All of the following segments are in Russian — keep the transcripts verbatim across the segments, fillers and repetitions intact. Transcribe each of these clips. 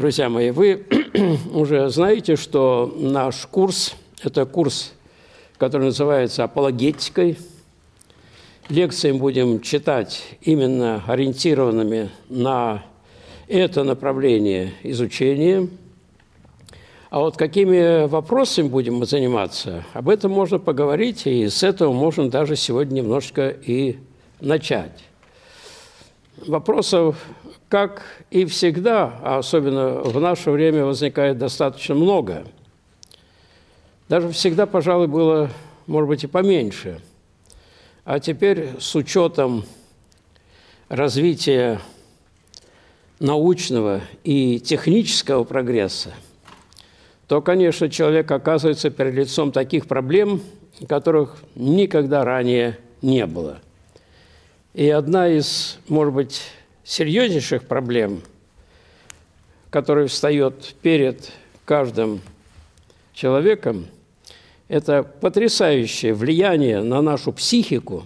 Друзья мои, вы уже знаете, что наш курс – это курс, который называется «Апологетикой». Лекции будем читать именно ориентированными на это направление изучения. А вот какими вопросами будем мы заниматься, об этом можно поговорить, и с этого можно даже сегодня немножко и начать. Вопросов, как и всегда, а особенно в наше время, возникает достаточно много. Даже всегда, пожалуй, было, может быть, и поменьше. А теперь с учетом развития научного и технического прогресса, то, конечно, человек оказывается перед лицом таких проблем, которых никогда ранее не было. И одна из, может быть, серьезнейших проблем, которая встает перед каждым человеком, это потрясающее влияние на нашу психику,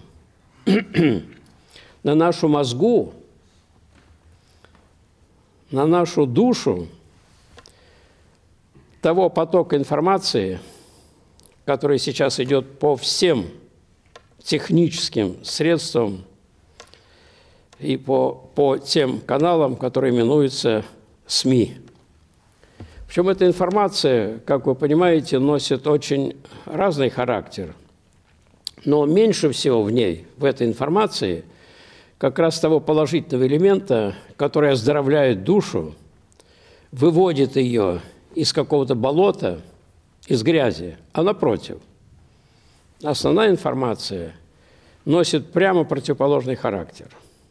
на нашу мозгу, на нашу душу того потока информации, который сейчас идет по всем техническим средствам и по, по тем каналам, которые именуются СМИ. Причем эта информация, как вы понимаете, носит очень разный характер. Но меньше всего в ней, в этой информации, как раз того положительного элемента, который оздоровляет душу, выводит ее из какого-то болота, из грязи, а напротив, основная информация носит прямо противоположный характер.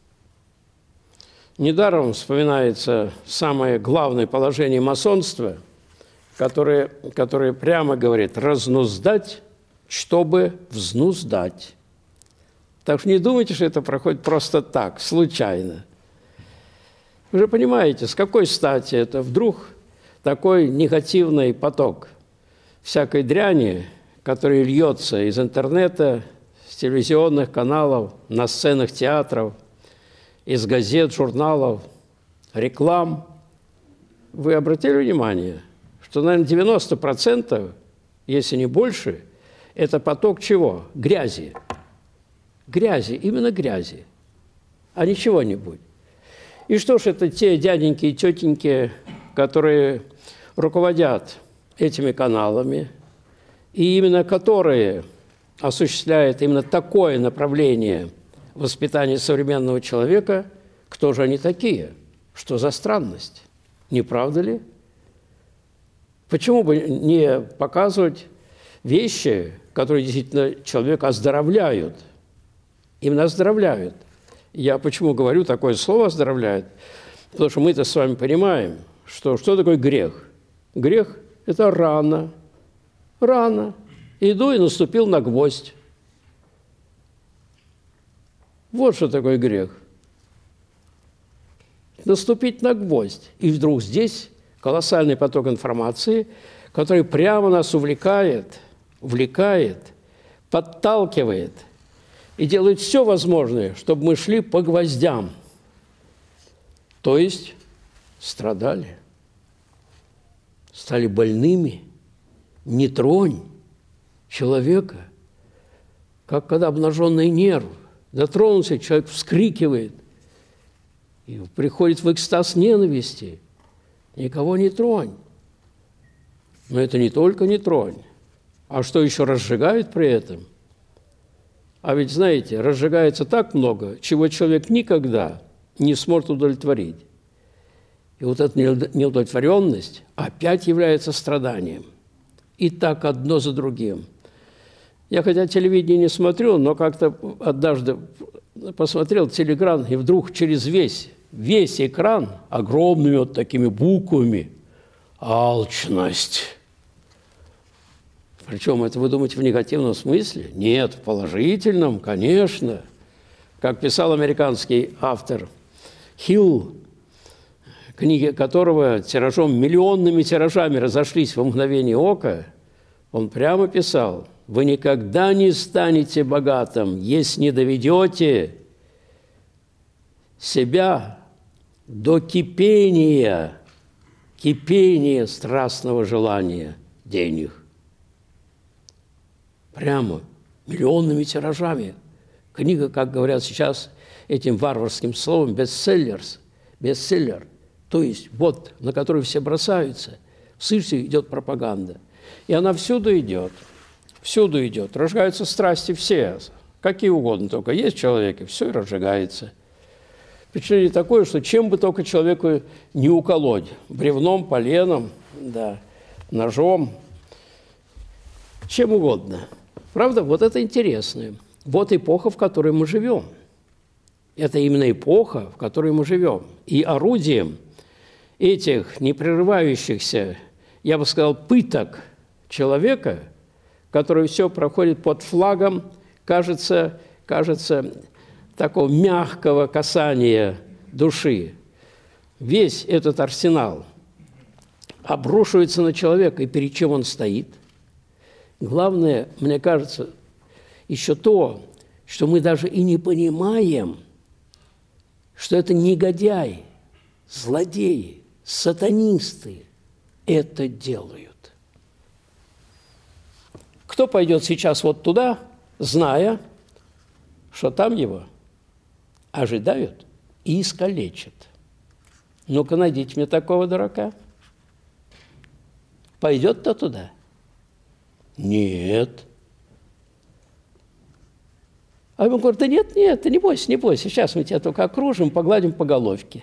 Недаром вспоминается самое главное положение масонства, которое, которое прямо говорит «разнуздать, чтобы взнуздать». Так что не думайте, что это проходит просто так, случайно. Вы же понимаете, с какой стати это вдруг такой негативный поток всякой дряни, который льется из интернета, с телевизионных каналов, на сценах театров, из газет, журналов, реклам. Вы обратили внимание, что, наверное, девяносто процентов, если не больше, это поток чего? Грязи. Грязи, именно грязи, а не чего-нибудь. И что ж это те дяденьки и тетеньки, которые руководят этими каналами, и именно которые осуществляют именно такое направление воспитания современного человека, кто же они такие? Что за странность? Не правда ли? Почему бы не показывать вещи, которые действительно человека оздоровляют? Именно оздоровляют. Я почему говорю такое слово «оздоровляют»? Потому что мы-то с вами понимаем, что что такое грех? Грех – это рана. Рана. Иду и наступил на гвоздь. Вот что такое грех. Наступить на гвоздь. И вдруг здесь колоссальный поток информации, который прямо нас увлекает, увлекает, подталкивает и делает все возможное, чтобы мы шли по гвоздям. То есть страдали, стали больными. Не тронь человека, как когда обнаженный нерв. Дотронулся, человек вскрикивает и приходит в экстаз ненависти. Никого не тронь. Но это не только не тронь, а что еще разжигает при этом? А ведь, знаете, разжигается так много, чего человек никогда не сможет удовлетворить. И вот эта неудовлетворенность опять является страданием. И так одно за другим. Я хотя телевидение не смотрю, но как-то однажды посмотрел телеэкран, и вдруг через весь, весь экран огромными вот такими буквами «Алчность». Причем это вы думаете в негативном смысле? Нет, в положительном, конечно. Как писал американский автор Хилл, книги которого тиражом, миллионными тиражами разошлись во мгновение ока, он прямо писал: «Вы никогда не станете богатым, если не доведете себя до кипения, кипение страстного желания денег. Прямо миллионными тиражами. Книга, как говорят сейчас этим варварским словом, бестселлерс, бестселлер, то есть вот, на который все бросаются. Слышите, идет пропаганда. И она всюду идет, всюду идет. Разжигаются страсти все, какие угодно, только есть в человеке, все и разжигается. Впечатление такое, что чем бы только человеку не уколоть, бревном, поленом, да, ножом, чем угодно. Правда, вот это интересно. Вот эпоха, в которой мы живем. Это именно эпоха, в которой мы живем. И орудием этих непрерывающихся, я бы сказал, пыток человека, который все проходит под флагом, кажется, кажется, такого мягкого касания души. Весь этот арсенал обрушивается на человека, и перед чем он стоит. Главное, мне кажется, еще то, что мы даже и не понимаем, что это негодяи, злодеи, сатанисты это делают. Кто пойдет сейчас вот туда, зная, что там его ожидают и искалечат? Ну-ка, найдите мне такого дурака. Пойдет-то туда? Нет. А ему говорят: да нет, нет, ты не бойся, не бойся, сейчас мы тебя только окружим, погладим по головке.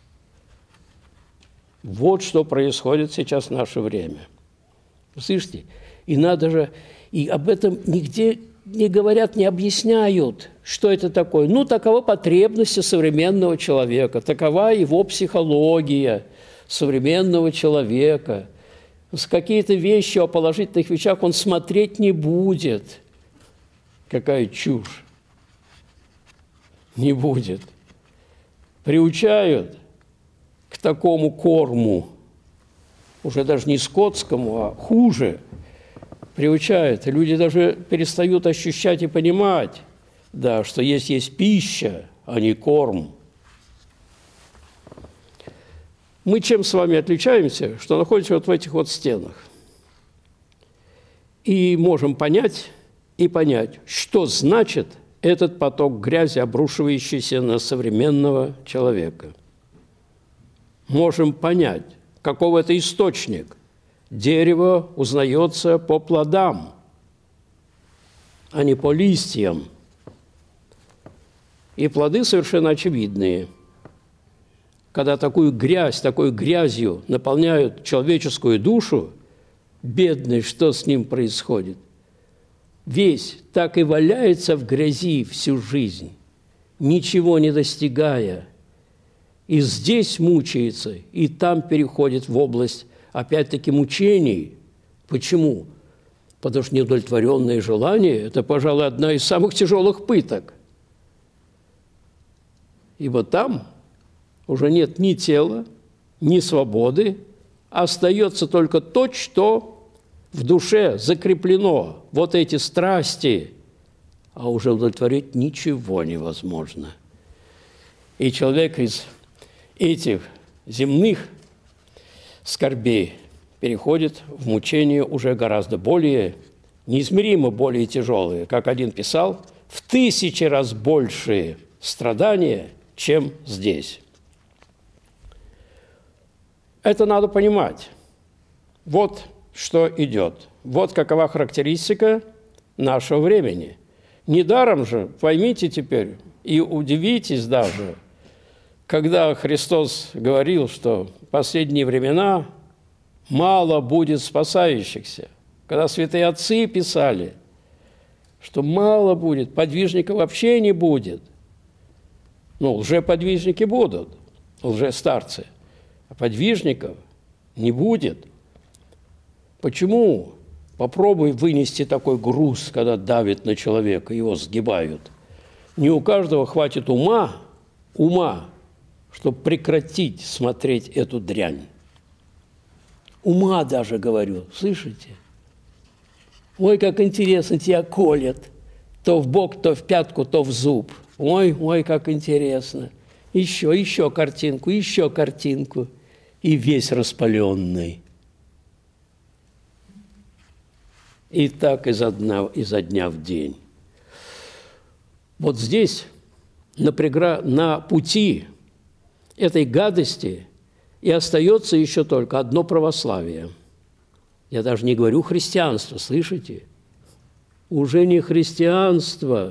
Вот что происходит сейчас в наше время. Слышите? И надо же, и об этом нигде не говорят, не объясняют, что это такое. Ну, такова потребность современного человека, такова его психология современного человека. С какие-то вещи, о положительных вещах он смотреть не будет. Какая чушь. Не будет. Приучают к такому корму, уже даже не скотскому, а хуже, приучают. И люди даже перестают ощущать и понимать, да, что есть есть пища, а не корм. Мы чем с вами отличаемся, что находимся вот в этих вот стенах. И можем понять и понять, что значит этот поток грязи, обрушивающийся на современного человека. Можем понять, каков это источник. Дерево узнается по плодам, а не по листьям. И плоды совершенно очевидные. Когда такую грязь, такой грязью наполняют человеческую душу, бедный, что с ним происходит? Весь так и валяется в грязи всю жизнь, ничего не достигая. И здесь мучается, и там переходит в область, опять-таки, мучений. Почему? Потому что неудовлетворенное желание – это, пожалуй, одна из самых тяжелых пыток. Ибо там уже нет ни тела, ни свободы, остается только то, что в душе закреплено, вот эти страсти, а уже удовлетворить ничего невозможно. И человек из этих земных скорбей переходит в мучения уже гораздо более, неизмеримо более тяжелые. Как один писал, в тысячи раз большие страдания, чем здесь. Это надо понимать. Вот что идет. Вот какова характеристика нашего времени. Недаром же, поймите теперь, и удивитесь даже, когда Христос говорил, что в последние времена мало будет спасающихся, когда святые отцы писали, что мало будет, подвижников вообще не будет. Ну, лжеподвижники будут, лжестарцы, а подвижников не будет. Почему? Попробуй вынести такой груз, когда давит на человека, его сгибают. Не у каждого хватит ума, ума, чтобы прекратить смотреть эту дрянь. Ума даже, говорю, слышите? Ой, как интересно, тебя колят. То в бок, то в пятку, то в зуб. Ой, ой, как интересно. Еще, еще картинку, еще картинку. и весь распаленный. И так изо дня, изо дня в день. Вот здесь, на, прегра... на пути этой гадости, и остается еще только одно православие. Я даже не говорю христианство, слышите? Уже не христианство,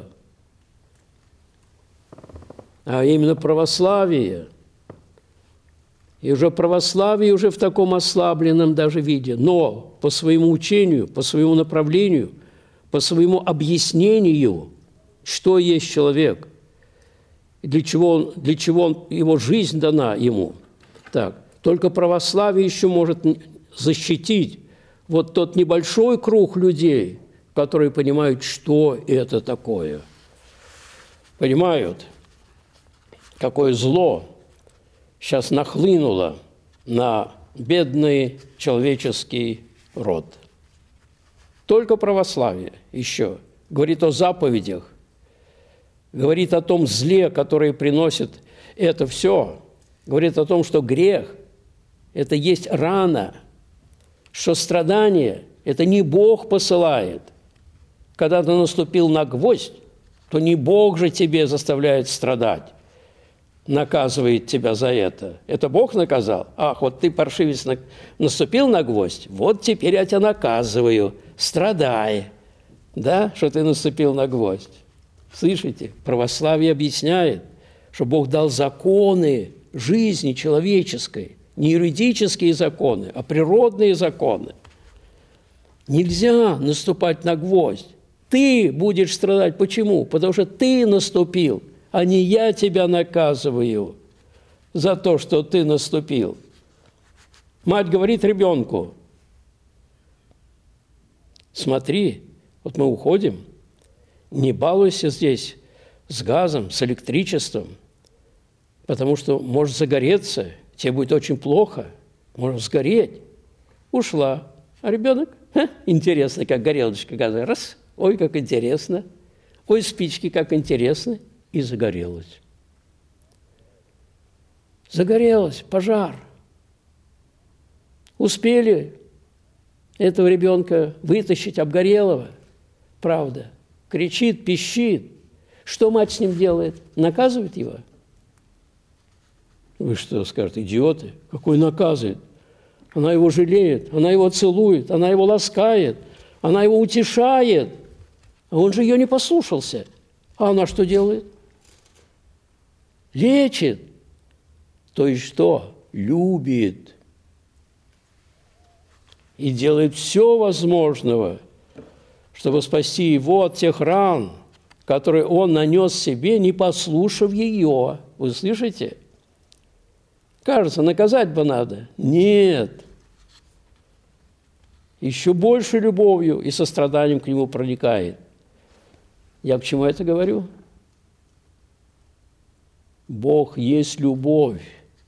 а именно православие. И уже православие уже в таком ослабленном даже виде, но по своему учению, по своему направлению, по своему объяснению, что есть человек, для чего, он, для чего он, его жизнь дана ему. Так, только православие еще может защитить вот тот небольшой круг людей, которые понимают, что это такое. Понимают, какое зло сейчас нахлынуло на бедный человеческий род. Только православие еще говорит о заповедях, говорит о том зле, которое приносит это все, говорит о том, что грех – это есть рана, что страдание – это не Бог посылает. Когда ты наступил на гвоздь, то не Бог же тебе заставляет страдать, наказывает тебя за это. Это Бог наказал? Ах, вот ты, паршивец, наступил на гвоздь, вот теперь я тебя наказываю, страдай, да, что ты наступил на гвоздь. Слышите? Православие объясняет, что Бог дал законы жизни человеческой, не юридические законы, а природные законы. Нельзя наступать на гвоздь. Ты будешь страдать. Почему? Потому что ты наступил, а не я тебя наказываю за то, что ты наступил. Мать говорит ребенку: смотри, вот мы уходим, не балуйся здесь с газом, с электричеством, потому что может загореться, тебе будет очень плохо, может сгореть. Ушла. А ребенок, ха, интересно, как горелочка газа, раз, ой, как интересно, ой, спички, как интересно, и загорелась. Загорелась, пожар. Успели этого ребенка вытащить, обгорелого, правда, кричит, пищит. Что мать с ним делает? Наказывает его? Вы что, скажете, идиоты? Какой наказывает? Она его жалеет, она его целует, она его ласкает, она его утешает. А он же ее не послушался. А она что делает? Лечит. То есть что? Любит. И делает все возможное, чтобы спасти его от тех ран, которые он нанес себе, не послушав ее. Вы слышите? Кажется, наказать бы надо. Нет. Еще больше любовью и состраданием к нему проникает. Я к чему это говорю? Бог есть любовь.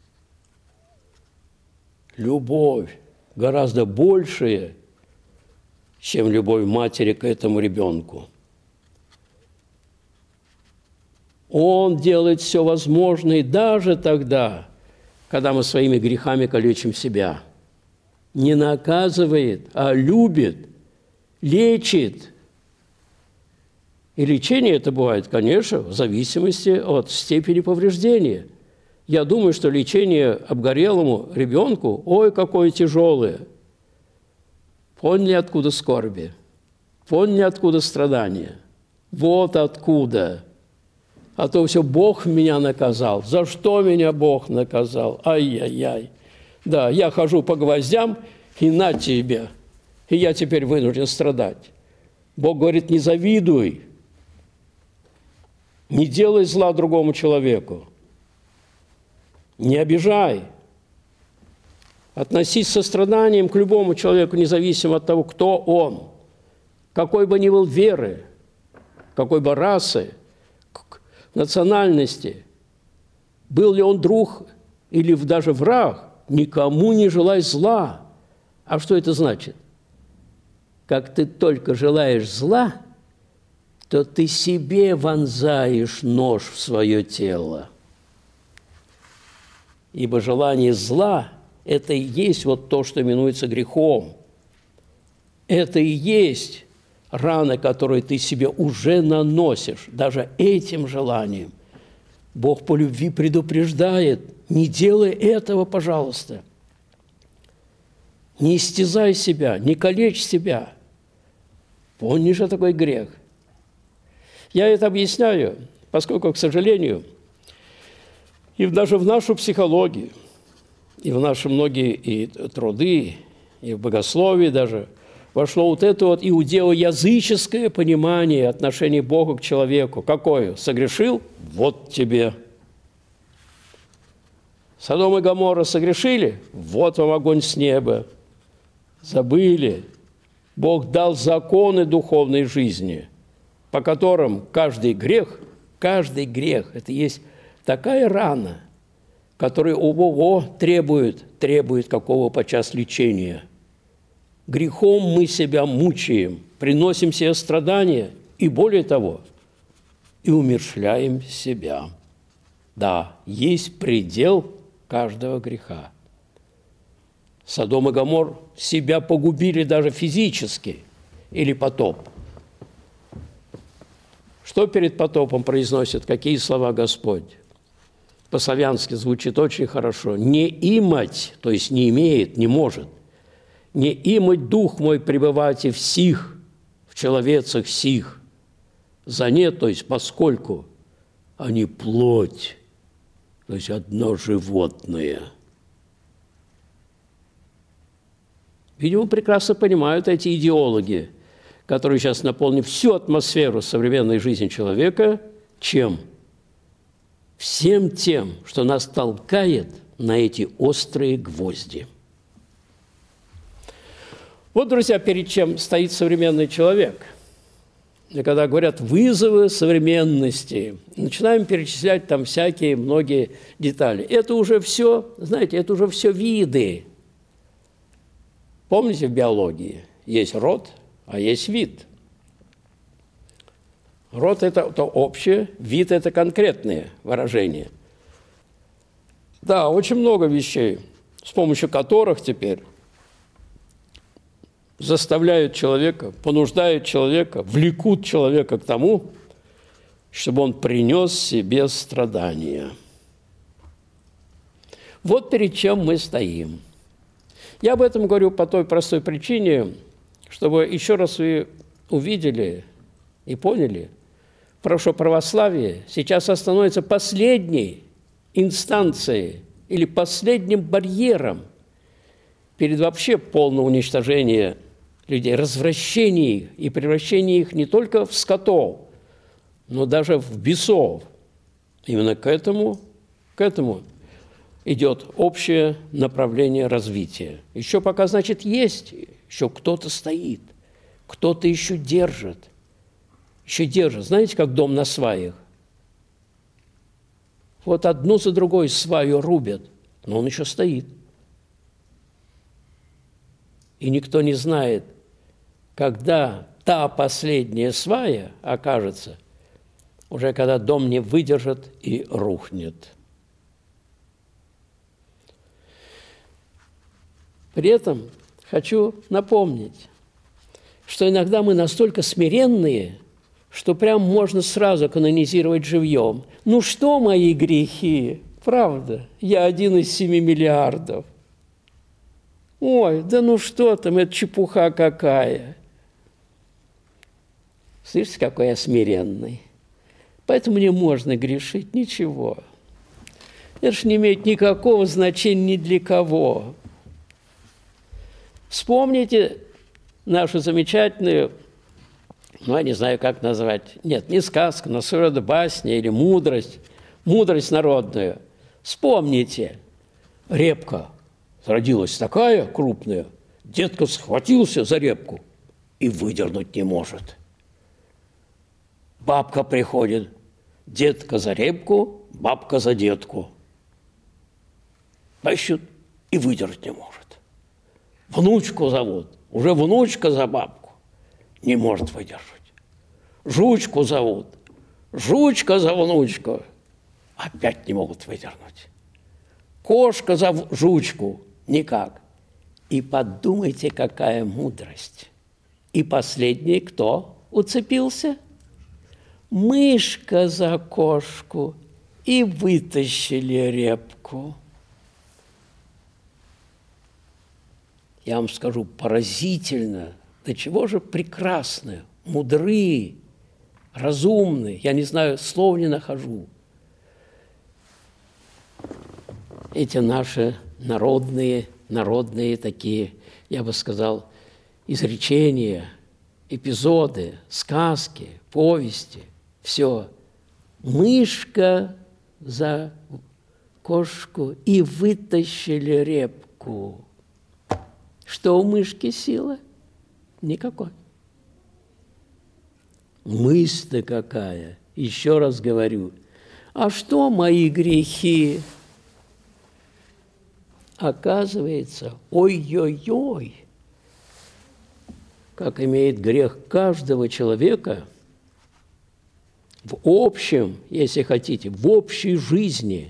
Любовь гораздо большая, чем любовь матери к этому ребенку. Он делает все возможное даже тогда, когда мы своими грехами калечим себя. Не наказывает, а любит, лечит. И лечение это бывает, конечно, в зависимости от степени повреждения. Я думаю, что лечение обгорелому ребенку, ой, какое тяжелое. Поняли, откуда скорби? Поняли, откуда страдания? Вот откуда. А то все Бог меня наказал. За что меня Бог наказал? Ай-яй-яй. Да, я хожу по гвоздям, и на тебе. И я теперь вынужден страдать. Бог говорит, не завидуй. Не делай зла другому человеку. Не обижай. Относись с состраданием к любому человеку, независимо от того, кто он, какой бы ни был веры, какой бы расы, национальности, был ли он друг или даже враг, никому не желай зла. А что это значит? Как ты только желаешь зла, то ты себе вонзаешь нож в свое тело. Ибо желание зла – это и есть вот то, что именуется грехом. Это и есть рана, которую ты себе уже наносишь, даже этим желанием. Бог по любви предупреждает: не делай этого, пожалуйста. Не истязай себя, не калечь себя. Помни, что такое грех. Я это объясняю, поскольку, к сожалению, и даже в нашу психологию, и в наши многие и труды, и в богословии даже вошло вот это вот иудеоязыческое понимание отношения Бога к человеку. Какое? Согрешил? Вот тебе. Содом и Гоморра согрешили? Вот вам огонь с неба. Забыли. Бог дал законы духовной жизни, по которым каждый грех, каждый грех – это есть такая рана, которая у Бога требует, требует какого подчас лечения. Грехом мы себя мучаем, приносим себе страдания, и более того, и умерщвляем себя. Да, есть предел каждого греха. Содом и Гомор себя погубили даже физически, или потоп. Что перед потопом произносит, какие слова Господь? По-славянски звучит очень хорошо. «Не имать», то есть не имеет, не может, «не имать дух мой пребывать и в сих, в человецах сих, за нет», то есть поскольку они плоть, то есть одно животное. Видимо, прекрасно понимают эти идеологи, которые сейчас наполнили всю атмосферу современной жизни человека, чем? Всем тем, что нас толкает на эти острые гвозди. Вот, друзья, перед чем стоит современный человек. И когда говорят «вызовы современности», начинаем перечислять там всякие многие детали. Это уже все, знаете, это уже все виды. Помните, в биологии есть род, а есть вид. Род – это то общее, вид – это конкретные выражения. Да, очень много вещей, с помощью которых теперь заставляют человека, понуждают человека, влекут человека к тому, чтобы он принес себе страдания. Вот перед чем мы стоим. Я об этом говорю по той простой причине, чтобы еще раз вы увидели и поняли, что православие сейчас становится последней инстанцией или последним барьером перед вообще полным уничтожением людей, развращением их и превращением их не только в скотов, но даже в бесов. Именно к этому, к этому идет общее направление развития. Еще пока, значит, есть, еще кто-то стоит, кто-то еще держит. Еще держит. Знаете, как дом на сваях? Вот одну за другой сваю рубят, но он еще стоит. И никто не знает, когда та последняя свая окажется, уже когда дом не выдержит и рухнет. При этом хочу напомнить, что иногда мы настолько смиренные, что прям можно сразу канонизировать живьем. Ну что мои грехи? Правда, я один из семи миллиардов. Ой, да ну что там, это чепуха какая. Слышите, какой я смиренный. Поэтому не можно грешить, ничего. Это же не имеет никакого значения ни для кого. Вспомните нашу замечательную, ну, я не знаю, как назвать, нет, не сказку, но своего рода басня или мудрость, мудрость народную. Вспомните, репка родилась такая крупная, детка схватился за репку и выдернуть не может. Бабка приходит, детка за репку, бабка за детку. Ищут и выдернуть не может. Внучку зовут, уже внучка за бабку, не может выдержать. Жучку зовут, жучка за внучку, опять не могут выдернуть. Кошка за жучку, Никак. И подумайте, какая мудрость. И последний кто уцепился? Мышка за кошку, и вытащили репку. Я вам скажу, поразительно, до чего же прекрасны, мудрые, разумные, я не знаю, слов не нахожу. Эти наши народные, народные такие, я бы сказал, изречения, эпизоды, сказки, повести, все. Мышка за кошку, и вытащили репку. Что у мышки сила? Никакой. Мысль-то какая, еще раз говорю. А что мои грехи? Оказывается, ой-ой-ой, как имеет грех каждого человека в общем, если хотите, в общей жизни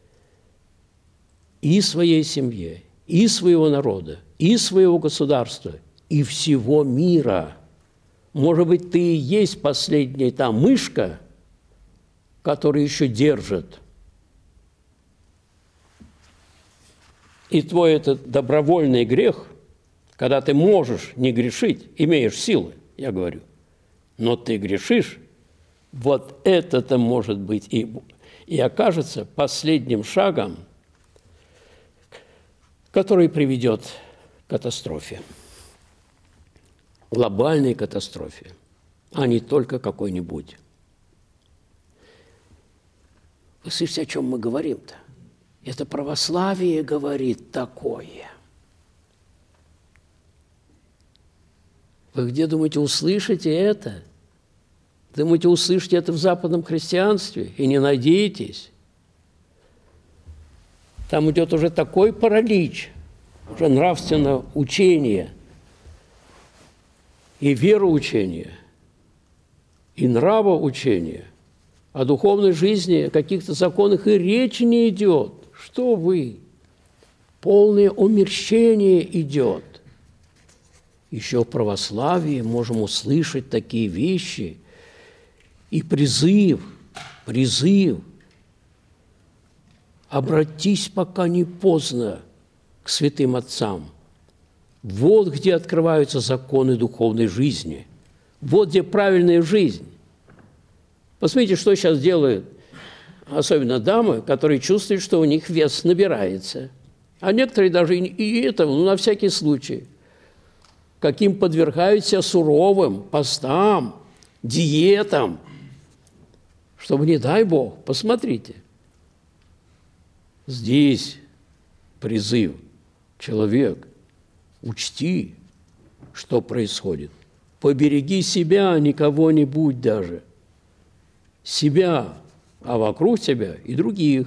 и своей семье, и своего народа, и своего государства, и всего мира. Может быть, ты и есть последняя та мышка, которая еще держит. И твой этот добровольный грех, когда ты можешь не грешить, имеешь силы, я говорю, но ты грешишь, вот это-то может быть и, и окажется последним шагом, который приведет к катастрофе, глобальной катастрофе, а не только какой-нибудь. Вы слышите, о чем мы говорим-то? Это православие говорит такое. Вы где, думаете, услышите это? Думаете, услышите это в западном христианстве и не надеетесь? Там идет уже такой паралич, уже нравственное учение, и вероучение, и нравоучение. О духовной жизни, о каких-то законах и речи не идет. Что вы? Полное умерщение идет. Еще в православии можем услышать такие вещи. И призыв, призыв, обратись, пока не поздно, к святым отцам. Вот где открываются законы духовной жизни. Вот где правильная жизнь. Посмотрите, что сейчас делают, особенно дамы, которые чувствуют, что у них вес набирается. А некоторые даже и это, ну, на всякий случай. Каким подвергают себя суровым постам, диетам, чтобы, не дай Бог, посмотрите. Здесь призыв. Человек, учти, что происходит. Побереги себя, никого не будь даже. Себя, а вокруг тебя и других.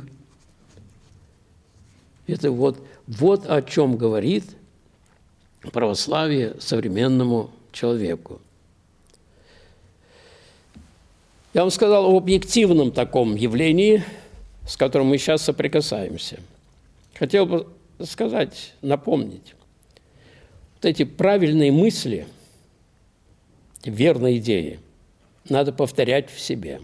Это вот, вот о чем говорит православие современному человеку. Я вам сказал об объективном таком явлении, с которым мы сейчас соприкасаемся. Хотел бы сказать, напомнить. Вот эти правильные мысли, верные идеи надо повторять в себе.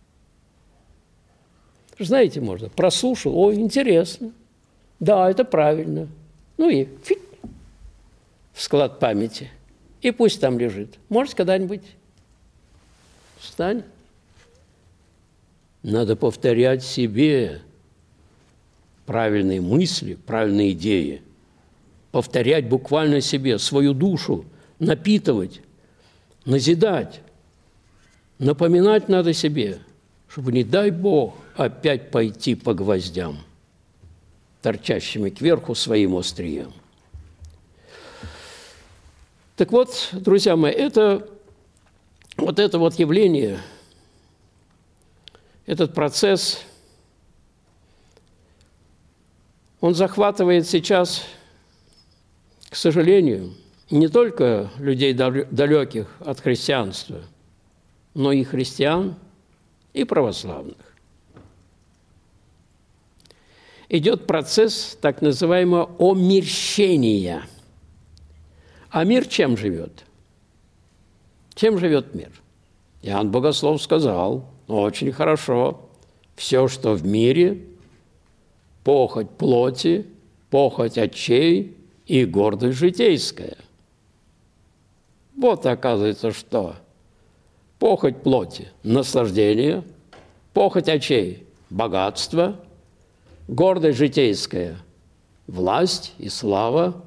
Знаете, можно, прослушал, ой, интересно, да, это правильно. Ну и фиг, в склад памяти, и пусть там лежит. Может, когда-нибудь встанет. Надо повторять себе правильные мысли, правильные идеи. Повторять буквально себе, свою душу, напитывать, назидать. Напоминать надо себе, чтобы, не дай Бог, опять пойти по гвоздям, торчащими кверху своим острием. Так вот, друзья мои, это, вот это вот явление, этот процесс, он захватывает сейчас, к сожалению, не только людей, далеких от христианства, но и христиан, и православных. идет процесс так называемого омерщения. А мир чем живет? Чем живет мир? Иоанн Богослов сказал, очень хорошо, все, что в мире, похоть плоти, похоть очей и гордость житейская. Вот, оказывается, что похоть плоти – наслаждение, похоть очей – богатство, гордость житейская – власть и слава.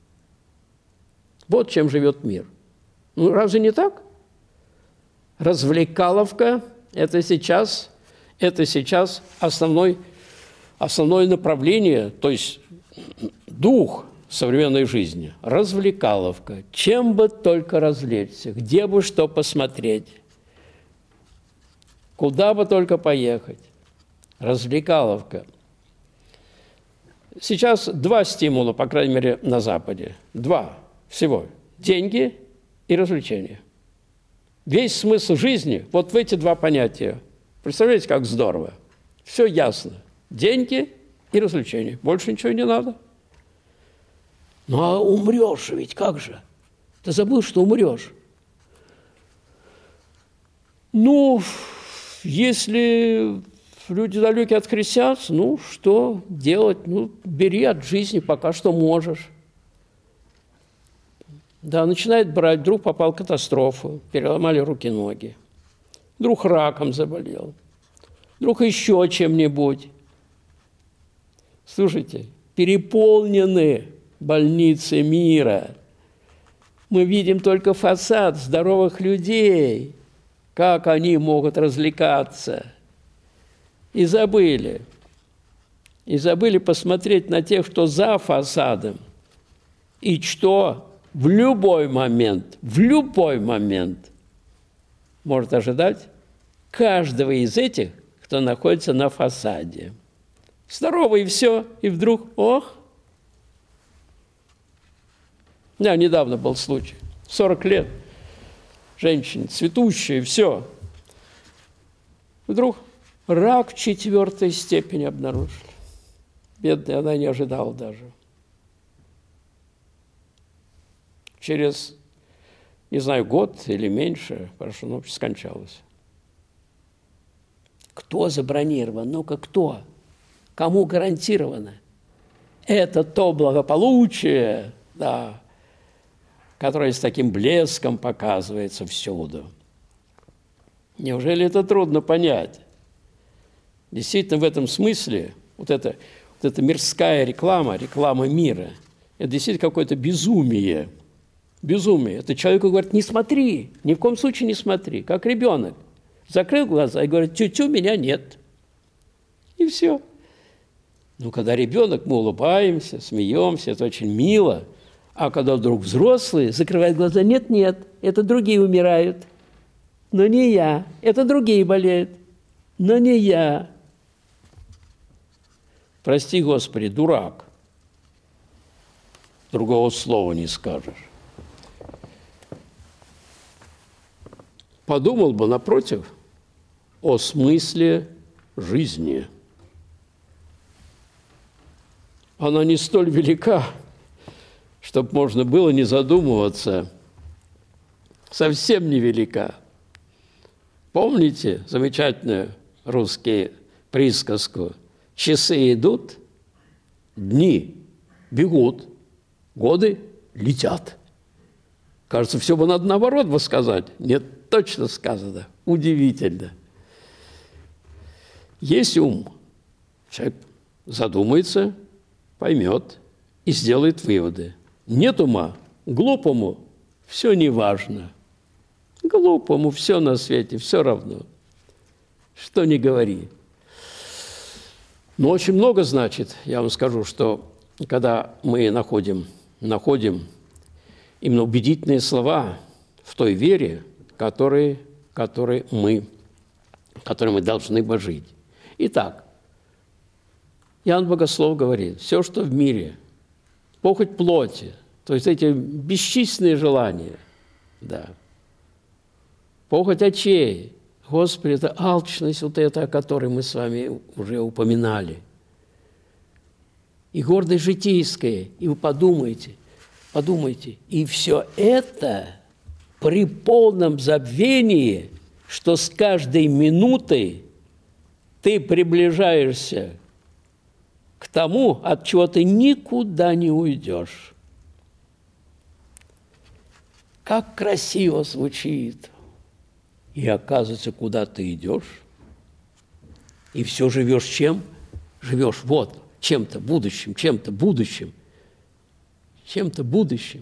Вот чем живет мир. Ну, разве не так? Развлекаловка – это сейчас, это сейчас основной, основное направление, то есть дух современной жизни. Развлекаловка. Чем бы только развлечься, где бы что посмотреть, куда бы только поехать. Развлекаловка. Сейчас два стимула, по крайней мере, на Западе. Два всего. Деньги и развлечения. Весь смысл жизни вот в эти два понятия. Представляете, как здорово? Все ясно. Деньги и развлечения. Больше ничего не надо. Ну, а умрешь ведь, как же? Ты забыл, что умрешь? Ну, если люди далекие от христиан, ну, что делать? Ну, бери от жизни пока что можешь. Да, начинает брать, вдруг попал в катастрофу, переломали руки-ноги. Вдруг раком заболел. Вдруг еще чем-нибудь. Слушайте, переполнены больницы мира. Мы видим только фасад здоровых людей, как они могут развлекаться. И забыли. И забыли посмотреть на тех, что за фасадом, и что в любой момент, в любой момент может ожидать каждого из этих, кто находится на фасаде. Здорово, и все, и вдруг, ох. Да, недавно был случай. сорок лет, женщина, цветущая, все. Вдруг рак четвертой степени обнаружили. Бедная, она не ожидала даже. Через, не знаю, год или меньше, прошло, ну, скончалась. Кто забронирован? Ну-ка, кто? Кому гарантировано? Это то благополучие, да, которое с таким блеском показывается всюду. Неужели это трудно понять? Действительно, в этом смысле вот эта, вот эта мирская реклама, реклама мира, это действительно какое-то безумие. Безумие. Это человеку говорит, не смотри, ни в коем случае не смотри, как ребенок. Закрыл глаза и говорит, тю-тю, меня нет. И все. Ну, когда ребенок, мы улыбаемся, смеемся, это очень мило. А когда вдруг взрослые закрывают глаза, нет-нет, это другие умирают. Но не я. Это другие болеют. Но не я. Прости, Господи, дурак. Другого слова не скажешь. Подумал бы, напротив, о смысле жизни. Она не столь велика, чтобы можно было не задумываться. Совсем невелика. Помните замечательную русскую присказку? Часы идут, дни бегут, годы летят. Кажется, все бы надо наоборот бы сказать. Нет, точно сказано. Удивительно. Есть ум. Человек задумается, поймет и сделает выводы. Нет ума. Глупому все не важно. Глупому все на свете, все равно. Что ни говори. Но очень много значит, я вам скажу, что когда мы находим, находим именно убедительные слова в той вере, которой, которой мы, которой мы должны бы жить. Итак, Иоанн Богослов говорит, все, что в мире, похоть плоти, то есть эти бесчисленные желания, да, похоть очей, Господи, это алчность вот эта, о которой мы с вами уже упоминали. и гордость житейская. И вы подумайте, подумайте, и все это при полном забвении, что с каждой минутой ты приближаешься к тому, от чего ты никуда не уйдешь. Как красиво звучит. И оказывается, куда ты идешь, и все живешь чем? Живешь вот, чем-то будущим, чем-то будущим, чем-то будущим.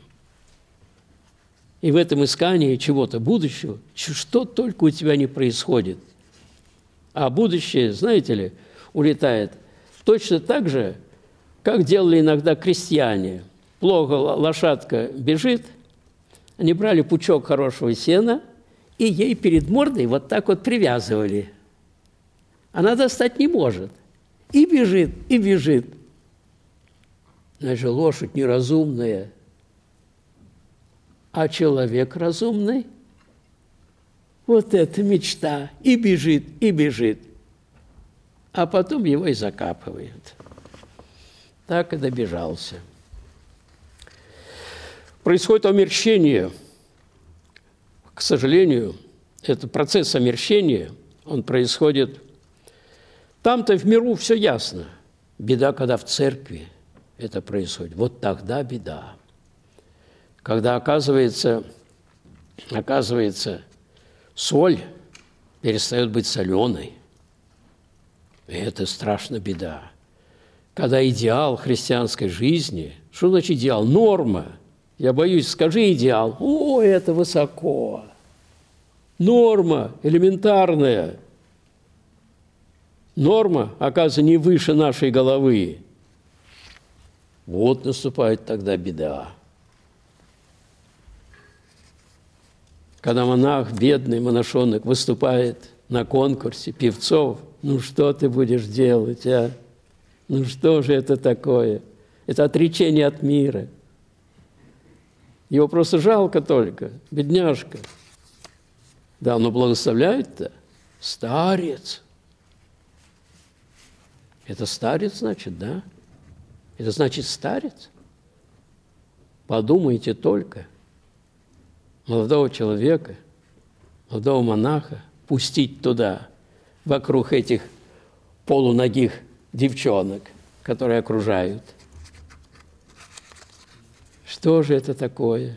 И в этом искании чего-то будущего, что только у тебя не происходит. А будущее, знаете ли, улетает точно так же, как делали иногда крестьяне. Плохо лошадка бежит, они брали пучок хорошего сена и ей перед мордой вот так вот привязывали. Она достать не может. И бежит, и бежит. Значит, лошадь неразумная. А человек разумный? Вот это мечта. И бежит, и бежит. А потом его и закапывают. Так и добежался. Происходит омерщение. К сожалению, этот процесс омерщения, он происходит... Там-то в миру все ясно. Беда, когда в церкви это происходит. Вот тогда беда. Когда, оказывается, оказывается, соль перестает быть соленой. И это страшно беда. Когда идеал христианской жизни, что значит идеал? Норма. Я боюсь, скажи идеал. О, это высоко. Норма элементарная. Норма, оказывается, не выше нашей головы. Вот наступает тогда беда. Когда монах, бедный монашонок, выступает на конкурсе певцов, ну что ты будешь делать, а? Ну что же это такое? Это отречение от мира. Его просто жалко только, бедняжка. Да, но благословляет-то старец. Это старец, значит, да? Это значит старец? Подумайте только. Молодого человека, молодого монаха пустить туда, вокруг этих полуногих девчонок, которые окружают. Что же это такое?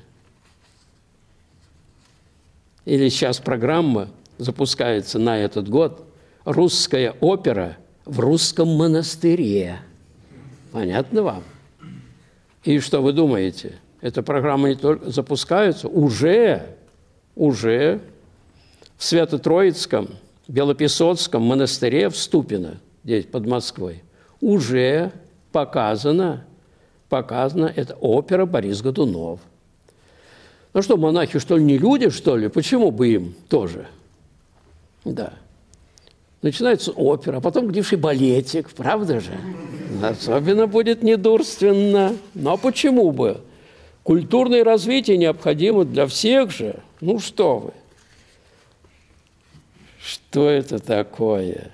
Или сейчас программа запускается на этот год «Русская опера в русском монастыре». Понятно вам? И что вы думаете? Эта программа не только запускается, уже, уже в Свято-Троицком, Белопесоцком монастыре в Ступино, здесь под Москвой, уже показана, показана эта опера «Борис Годунов». Ну что, монахи, что ли, не люди, что ли? Почему бы им тоже? Да. Начинается опера, а потом, глядишь, и балетик, правда же? Особенно будет недурственно. Но почему бы? Культурное развитие необходимо для всех же. Ну что вы? Что это такое?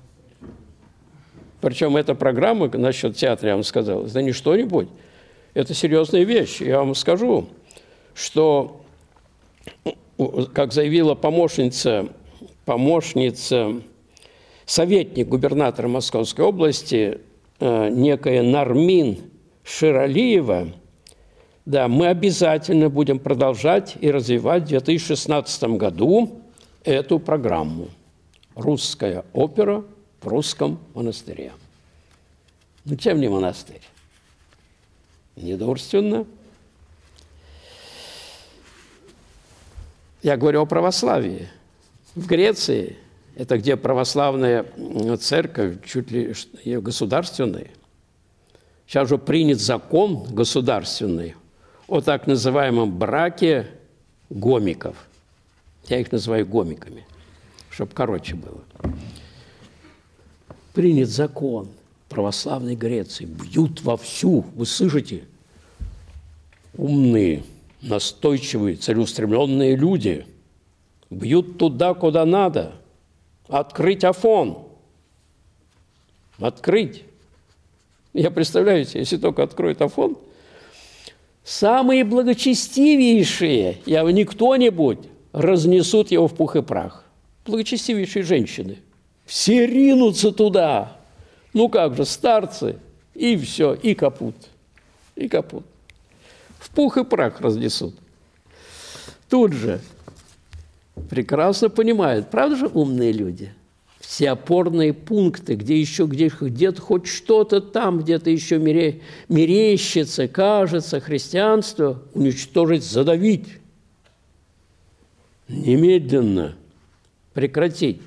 Причем эта программа насчет театра, я вам сказал, это не что-нибудь. Это серьезная вещь. Я вам скажу, что, как заявила помощница, помощница, советник губернатора Московской области, некая Нармин Ширалиева, да, мы обязательно будем продолжать и развивать в две тысячи шестнадцатом году эту программу «Русская опера в русском монастыре». Ну, чем не монастырь? Недурственно. Я говорю о православии. В Греции, это где православная церковь, чуть ли государственная, сейчас уже принят закон государственный о так называемом браке гомиков. Я их называю гомиками, чтобы короче было. Принят закон православной Греции. Бьют вовсю, вы слышите? Умные, настойчивые, целеустремленные люди бьют туда, куда надо. Открыть Афон. Открыть. Я представляю себе, если только откроет Афон, самые благочестивейшие, я не кто-нибудь, разнесут его в пух и прах. Благочестивейшие женщины. Все ринутся туда. Ну как же, старцы, и все, и капут. И капут. В пух и прах разнесут. Тут же прекрасно понимают, правда же умные люди? Все опорные пункты, где еще где, где-то хоть что-то там, где-то еще мере, мерещится, кажется, христианство, уничтожить, задавить. Немедленно прекратить.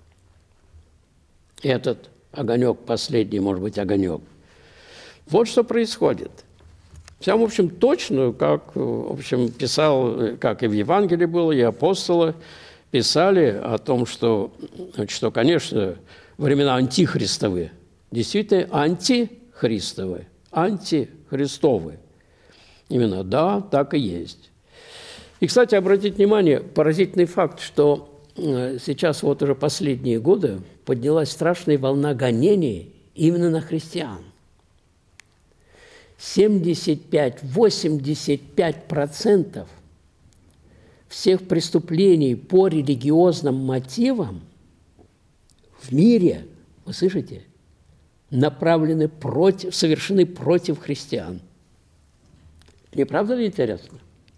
Этот огонек, последний, может быть, огонек. Вот что происходит. Вся, в общем, точно, как, в общем, писал, как и в Евангелии было, и апостолы писали о том, что, что, конечно, времена антихристовые, действительно антихристовые, антихристовые. Именно, да, так и есть. И, кстати, обратите внимание, поразительный факт, что сейчас вот уже последние годы поднялась страшная волна гонений именно на христиан. семьдесят пять - восемьдесят пять процентов всех преступлений по религиозным мотивам в мире, вы слышите, направлены против, совершены против христиан. Не правда ли интересно?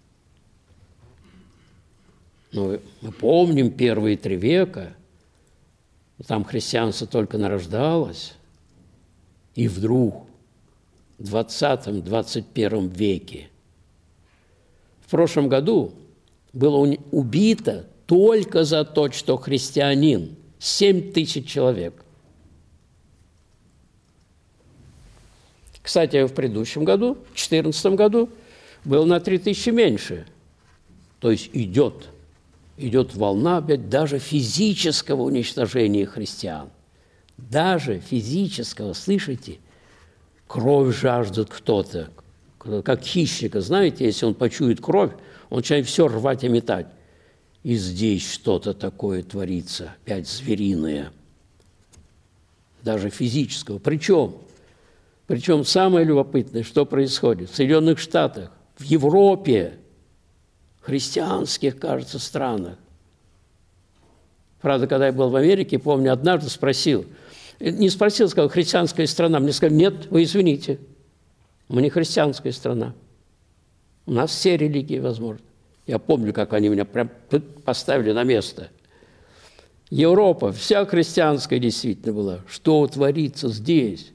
Ну, мы помним первые три века, там христианство только нарождалось, и вдруг в двадцатом - двадцать первом веке, в прошлом году было убито только за то, что христианин, семь тысяч человек. Кстати, в предыдущем году, в две тысячи четырнадцатом году, было на три тысячи меньше. То есть идет, идет волна опять даже физического уничтожения христиан. Даже физического, слышите? Кровь жаждет кто-то, как хищника. Знаете, если он почует кровь, он начинает все рвать и метать. И здесь что-то такое творится, опять звериное. Даже физического. Причем, причем самое любопытное, что происходит в Соединенных Штатах, в Европе, христианских, кажется, странах. Правда, когда я был в Америке, помню, однажды спросил, не спросил, сказал, христианская страна. Мне сказали, нет, вы извините, мы не христианская страна. У нас все религии возможны. Я помню, как они меня прям поставили на место. Европа, вся христианская действительно была. Что творится здесь?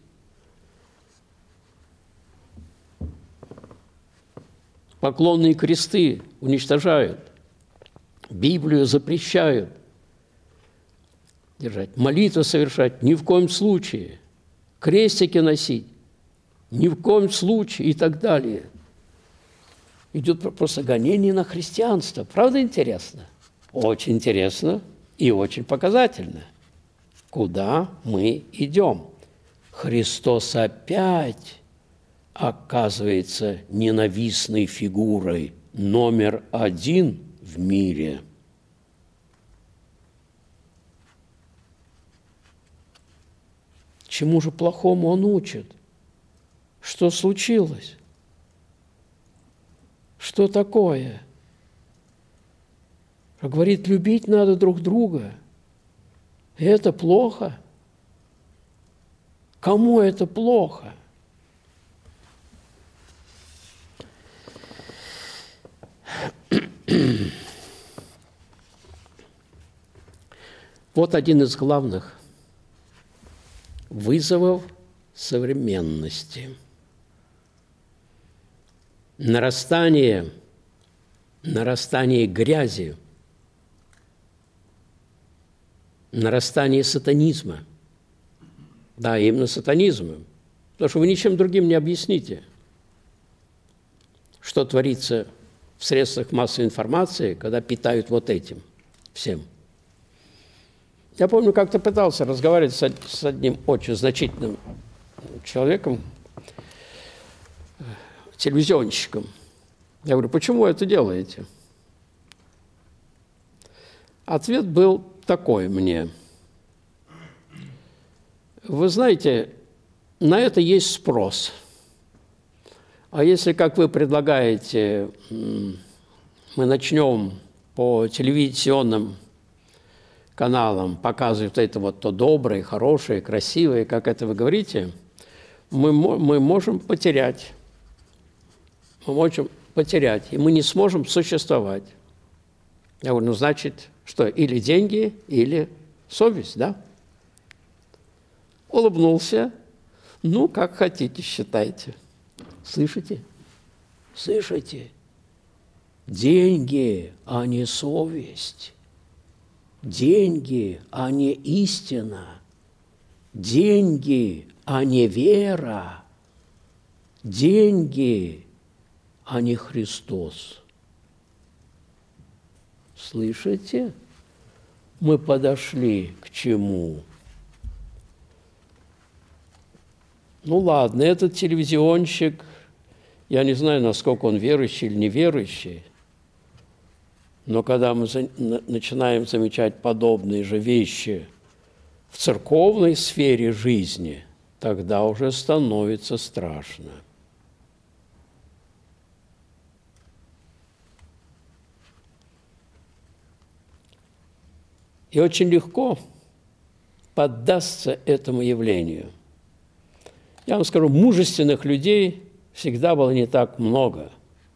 Поклонные кресты уничтожают, Библию запрещают держать, молитвы совершать ни в коем случае, крестики носить ни в коем случае и так далее. Идет просто гонение на христианство. Правда интересно? Очень интересно и очень показательно. Куда мы идем? Христос опять оказывается ненавистной фигурой номер один в мире. Чему же плохому он учит? Что случилось? Что такое? Говорит, любить надо друг друга. И это плохо. Кому это плохо? Вот один из главных вызовов современности. Нарастание, нарастание грязи, нарастание сатанизма. Да, именно сатанизма. Потому что вы ничем другим не объясните, что творится в средствах массовой информации, когда питают вот этим всем. Я помню, как-то пытался разговаривать с одним очень значительным человеком, телевизионщиком. Я говорю, почему вы это делаете? Ответ был такой мне. Вы знаете, на это есть спрос. А если, как вы предлагаете, мы начнем по телевизионным каналам показывать это вот то доброе, хорошее, красивое, как это вы говорите, мы, мы можем потерять. Мы можем потерять, и мы не сможем существовать. Я говорю, ну, значит, что, или деньги, или совесть, да? Улыбнулся. Ну, как хотите, считайте. Слышите? Слышите? Деньги, а не совесть. Деньги, а не истина. Деньги, а не вера. Деньги, а не Христос. Слышите? Мы подошли к чему? Ну ладно, этот телевизионщик, я не знаю, насколько он верующий или неверующий, но когда мы за, на, начинаем замечать подобные же вещи в церковной сфере жизни, тогда уже становится страшно. И очень легко поддастся этому явлению. Я вам скажу, мужественных людей всегда было не так много.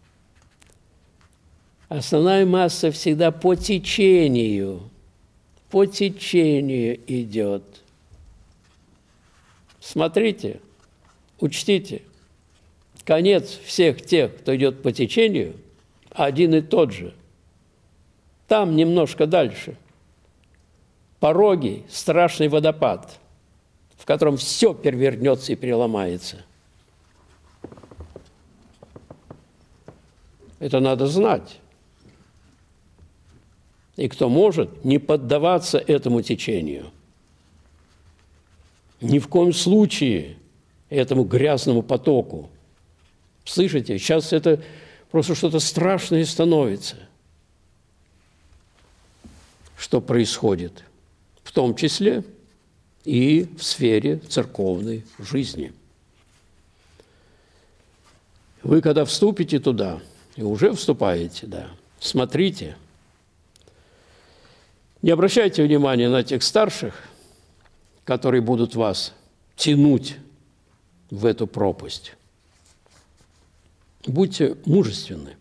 Основная масса всегда по течению, по течению идет. Смотрите, учтите, конец всех тех, кто идет по течению, один и тот же. Там немножко дальше. Пороги, страшный водопад, в котором все перевернется и переломается. Это надо знать. И кто может, не поддаваться этому течению. Ни в коем случае этому грязному потоку. Слышите, сейчас это просто что-то страшное становится. Что происходит? В том числе и в сфере церковной жизни. Вы, когда вступите туда, и уже вступаете, да, смотрите, не обращайте внимания на тех старших, которые будут вас тянуть в эту пропасть. Будьте мужественны,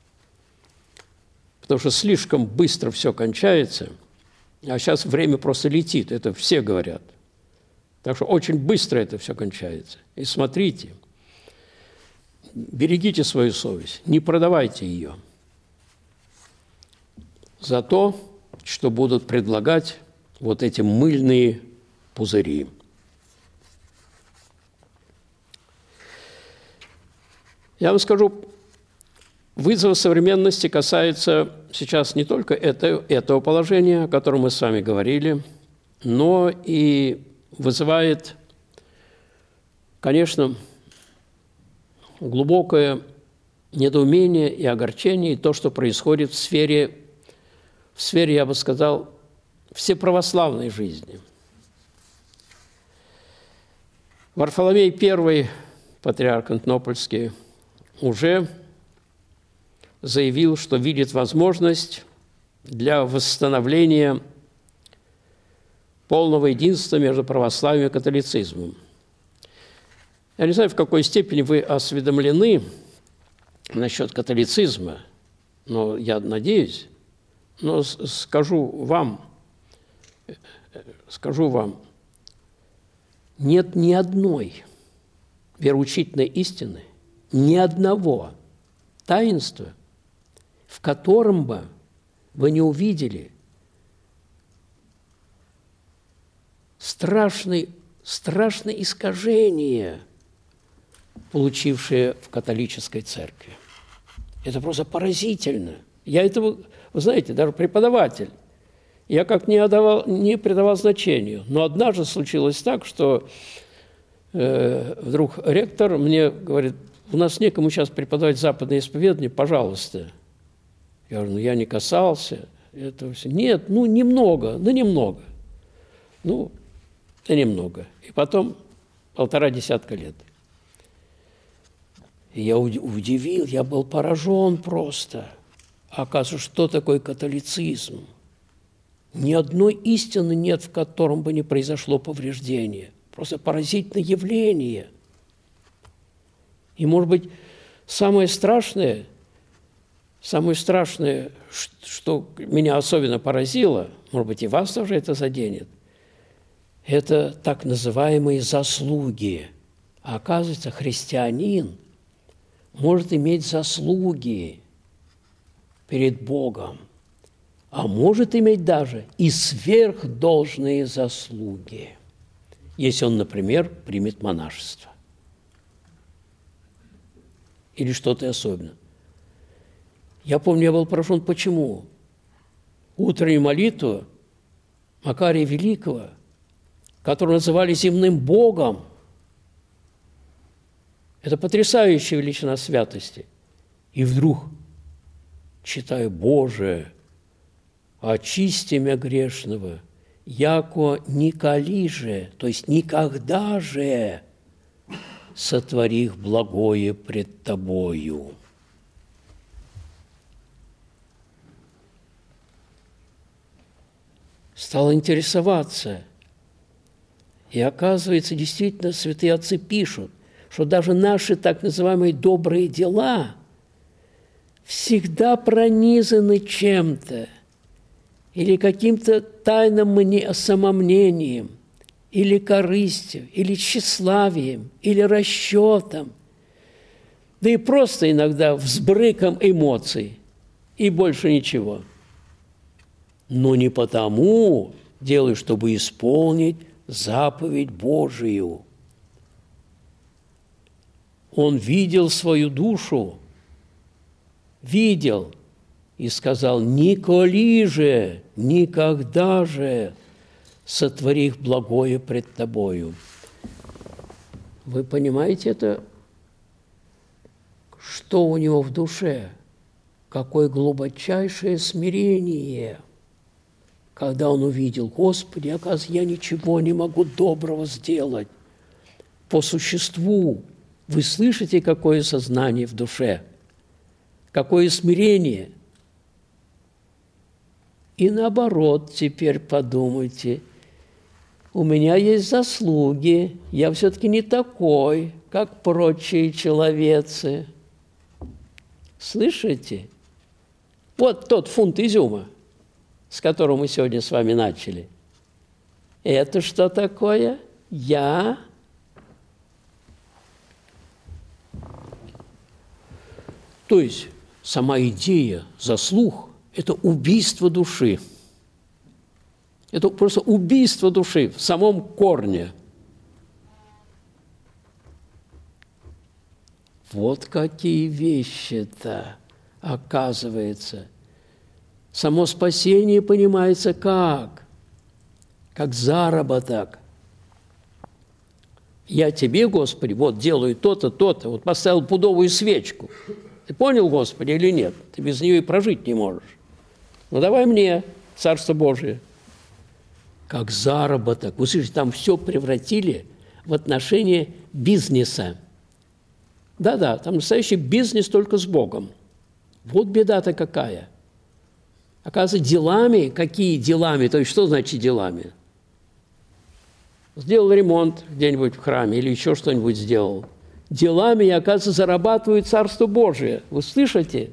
потому что слишком быстро все кончается. А сейчас время просто летит, это все говорят. Так что очень быстро это все кончается. И смотрите, берегите свою совесть, не продавайте ее за то, что будут предлагать вот эти мыльные пузыри. Я вам скажу, вызов современности касается сейчас не только это, этого положения, о котором мы с вами говорили, но и вызывает, конечно, глубокое недоумение и огорчение, и то, что происходит в сфере, в сфере, я бы сказал, всеправославной жизни. Варфоломей I, патриарх Антонопольский, уже заявил, что видит возможность для восстановления полного единства между православием и католицизмом. Я не знаю, в какой степени вы осведомлены насчет католицизма, но я надеюсь, но скажу вам, скажу вам, нет ни одной вероучительной истины, ни одного таинства, в котором бы вы не увидели страшное, страшное искажение, получившее в католической церкви. Это просто поразительно. Я этого, вы знаете, даже преподаватель, я как не, отдавал, не придавал значению. Но однажды случилось так, что э, вдруг ректор мне говорит: у нас некому сейчас преподавать западное исповедание, пожалуйста. Я говорю, ну я не касался этого всего. Нет, ну немного, ну немного. Ну, да немного. И потом полтора десятка лет. И я удивил, я был поражен просто. Оказывается, что такое католицизм? Ни одной истины нет, в котором бы не произошло повреждение. Просто поразительное явление. И, может быть, самое страшное, самое страшное, что меня особенно поразило, может быть, и вас тоже это заденет, это так называемые заслуги. А оказывается, христианин может иметь заслуги перед Богом, а может иметь даже и сверхдолжные заслуги, если он, например, примет монашество или что-то особенное. Я помню, я был поражен, почему? Утреннюю молитву Макария Великого, которого называли земным Богом, это потрясающая величина святости. И вдруг читаю: «Боже, очисти мя грешного, яко николи же», то есть никогда же сотворих благое пред Тобою. Стал интересоваться. И оказывается, действительно, святые отцы пишут, что даже наши так называемые добрые дела всегда пронизаны чем-то, или каким-то тайным самомнением, или корыстью, или тщеславием, или расчетом, да и просто иногда взбрыком эмоций, и больше ничего. Но не потому делаю, чтобы исполнить заповедь Божию. Он видел свою душу, видел и сказал: «Николи же, никогда же сотворих благое пред Тобою». Вы понимаете это? Что у него в душе? Какое глубочайшее смирение, когда он увидел: «Господи, оказывается, я ничего не могу доброго сделать по существу». Вы слышите, какое сознание в душе, какое смирение? И наоборот, теперь подумайте: у меня есть заслуги, я все-таки не такой, как прочие человецы. Слышите? Вот тот фунт изюма, с которого мы сегодня с вами начали. Это что такое? Я. То есть сама идея заслуг – это убийство души. Это просто убийство души в самом корне. Вот какие вещи-то, оказывается. Само спасение понимается как? Как заработок. Я Тебе, Господи, вот делаю то-то, то-то, вот поставил пудовую свечку. Ты понял, Господи, или нет? Ты без нее и прожить не можешь. Ну, давай мне Царство Божие. Как заработок. Вы слышите, там все превратили в отношение бизнеса. Да-да, там настоящий бизнес только с Богом. Вот беда-то какая. Оказывается, делами, какие делами, то есть что значит делами? Сделал ремонт где-нибудь в храме или еще что-нибудь сделал. Делами, оказывается, зарабатывает Царство Божие. Вы слышите?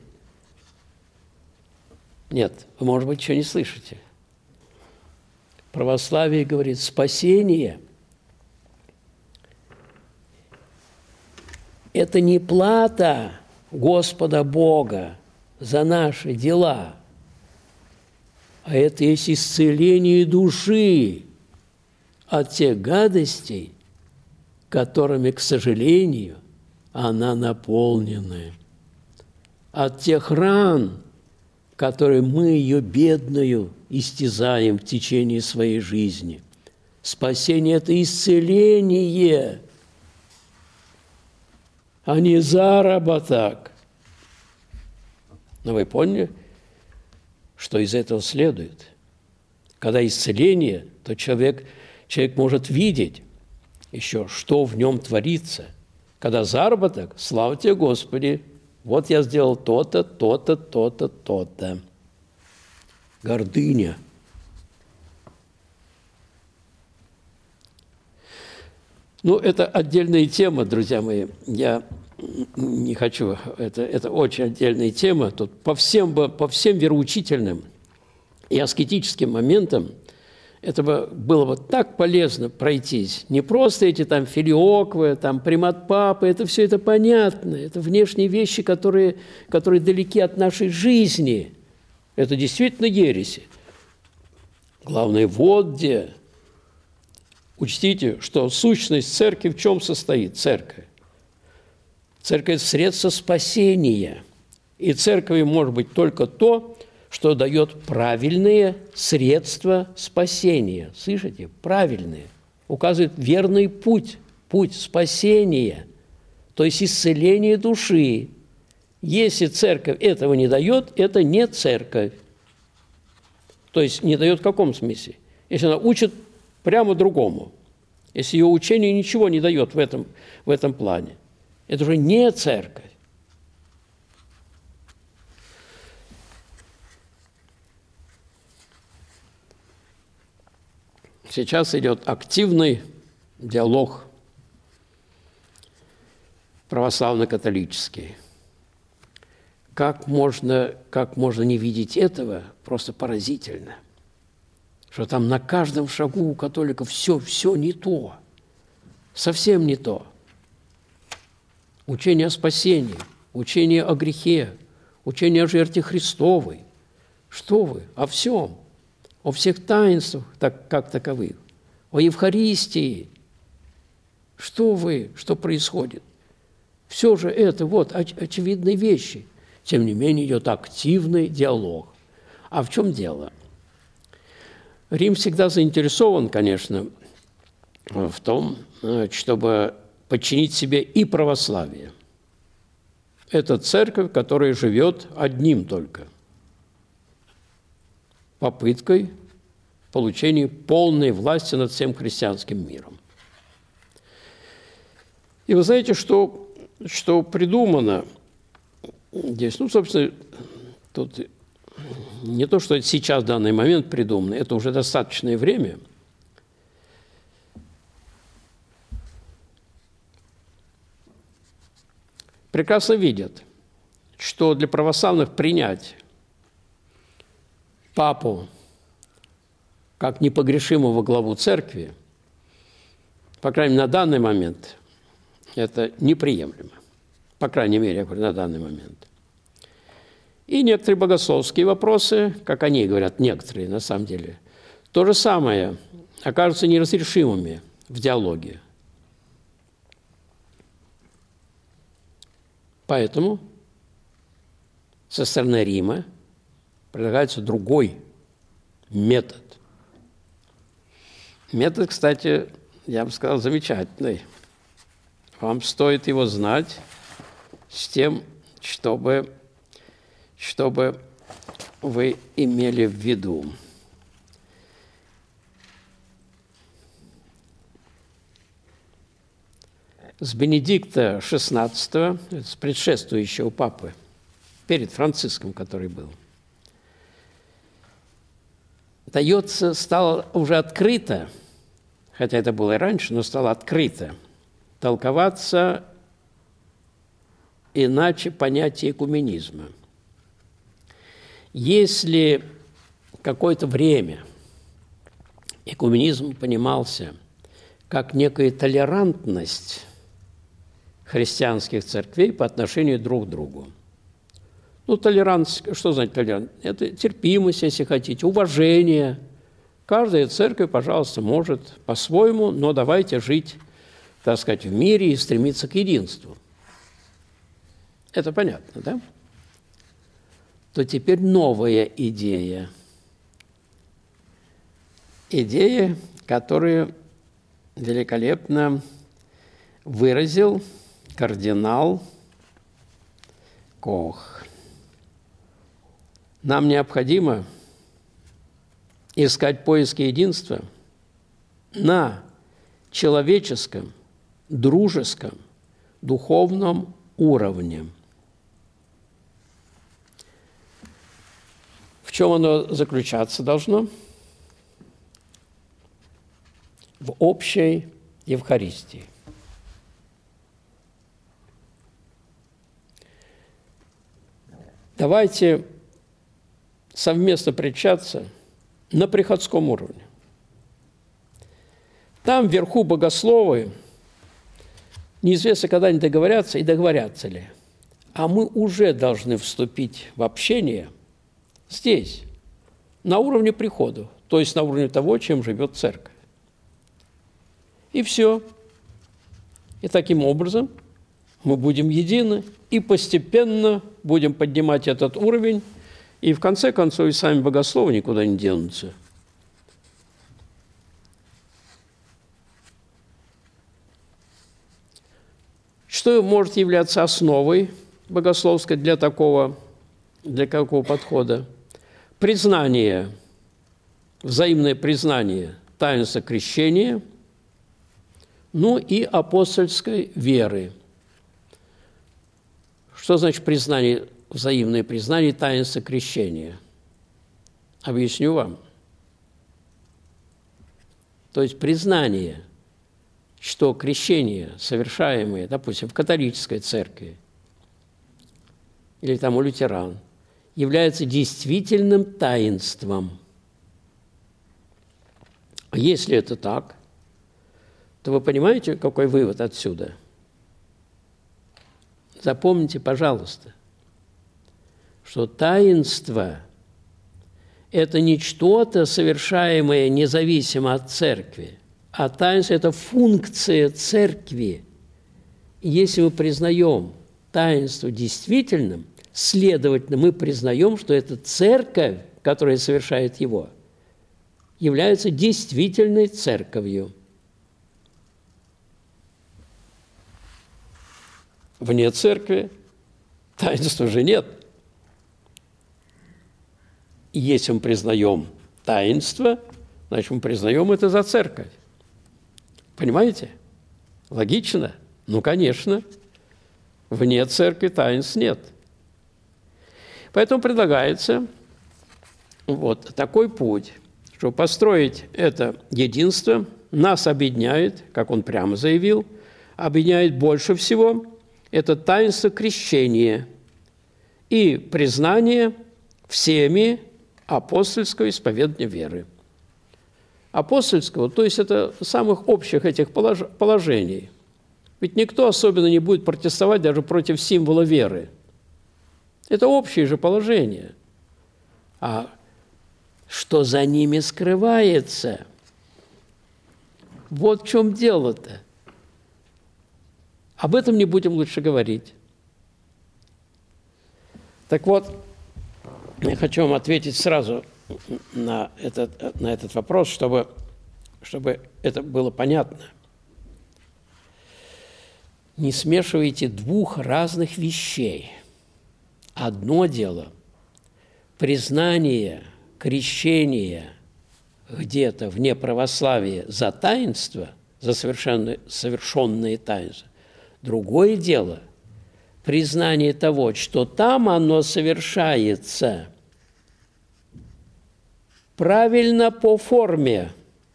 Нет, вы, может быть, еще не слышите. Православие говорит: спасение – это не плата Господа Бога за наши дела, а это есть исцеление души от тех гадостей, которыми, к сожалению, она наполнена, от тех ран, которые мы ее бедную истязаем в течение своей жизни. Спасение – это исцеление, а не заработок. Но вы поняли, что из этого следует? Когда исцеление, то человек, человек может видеть, еще, что в нем творится. Когда заработок, слава тебе, Господи, вот я сделал то-то, то-то, то-то, то-то. Гордыня. Ну, это отдельная тема, друзья мои. Я не хочу, это, это очень отдельная тема. Тут по всем, по всем вероучительным и аскетическим моментам это бы, было бы так полезно пройтись. Не просто эти там филиоквы, там примат папы, это все это понятно. Это внешние вещи, которые, которые далеки от нашей жизни. Это действительно ереси. Главное, вот где. Учтите, что сущность церкви в чем состоит? Церковь. Церковь – средство спасения. И церковь может быть только то, что дает правильные средства спасения. Слышите? Правильные. Указывает верный путь, путь спасения, то есть исцеление души. Если церковь этого не дает, это не церковь. То есть не дает в каком смысле? Если она учит прямо другому, если ее учение ничего не дает в этом, в этом плане, это уже не церковь. Сейчас идет активный диалог православно-католический. Как можно, как можно не видеть этого, просто поразительно. Что там на каждом шагу у католиков все, все не то, совсем не то. Учение о спасении, учение о грехе, учение о жертве Христовой. Что вы? О всем. О всех таинствах, так, как таковых. О Евхаристии. Что вы? Что происходит? Все же это вот оч- очевидные вещи. Тем не менее идет активный диалог. А в чем дело? Рим всегда заинтересован, конечно, в том, чтобы подчинить себе и православие. Это церковь, которая живет одним только – попыткой получения полной власти над всем христианским миром. И вы знаете, что, что придумано здесь? Ну, собственно, тут не то, что сейчас, в данный момент придумано, это уже достаточное время. Прекрасно видят, что для православных принять папу как непогрешимого главу церкви, по крайней мере, на данный момент, это неприемлемо. По крайней мере, я говорю, на данный момент. И некоторые богословские вопросы, как они говорят, некоторые, на самом деле, то же самое окажутся неразрешимыми в диалоге. Поэтому со стороны Рима предлагается другой метод. Метод, кстати, я бы сказал, замечательный. Вам стоит его знать с тем, чтобы, чтобы вы имели в виду. С Бенедикта шестнадцатого, с предшествующего папы, перед Франциском, который был, дается, стало уже открыто, хотя это было и раньше, но стало открыто, толковаться иначе понятие экуменизма. Если какое-то время экуменизм понимался как некая толерантность христианских церквей по отношению друг к другу. Ну, толерантность, что значит толерантность? Это терпимость, если хотите, уважение. Каждая церковь, пожалуйста, может по-своему, но давайте жить, так сказать, в мире и стремиться к единству. Это понятно, да? То теперь новая идея. Идея, которую великолепно выразил кардинал Кох. Нам необходимо искать поиски единства на человеческом, дружеском, духовном уровне. В чем оно заключаться должно? В общей Евхаристии. Давайте совместно причащаться на приходском уровне. Там вверху богословы, неизвестно, когда они договорятся и договорятся ли. А мы уже должны вступить в общение здесь, на уровне прихода, то есть на уровне того, чем живет церковь. И все. И таким образом мы будем едины и постепенно будем поднимать этот уровень, и в конце концов и сами богословы никуда не денутся. Что может являться основой богословской для такого, для какого подхода? Признание, взаимное признание таинства крещения, ну и апостольской веры. Что значит признание, взаимное признание таинства крещения? Объясню вам. То есть признание, что крещение, совершаемое, допустим, в католической церкви или там у лютеран, является действительным таинством. Если это так, то вы понимаете, какой вывод отсюда? Запомните, пожалуйста, что таинство – это не что-то, совершаемое независимо от церкви, а таинство – это функция церкви. И если мы признаем таинство действительным, следовательно, мы признаем, что эта церковь, которая совершает его, является действительной церковью. Вне церкви таинства же нет. И если мы признаем таинство, значит, мы признаем это за церковь. Понимаете? Логично? Ну, конечно. Вне церкви таинств нет. Поэтому предлагается вот такой путь, чтобы построить это единство, нас объединяет, как он прямо заявил, объединяет больше всего это таинство крещения и признание всеми апостольского исповедания веры. Апостольского, то есть это самых общих этих положений. Ведь никто особенно не будет протестовать даже против символа веры. Это общее же положение. А что за ними скрывается? Вот в чем дело-то. Об этом не будем лучше говорить. Так вот, я хочу вам ответить сразу на этот, на этот вопрос, чтобы, чтобы это было понятно. Не смешивайте двух разных вещей. Одно дело – признание крещения где-то вне православия за таинство, за совершенные, совершенные таинства. Другое дело – признание того, что там оно совершается правильно по форме.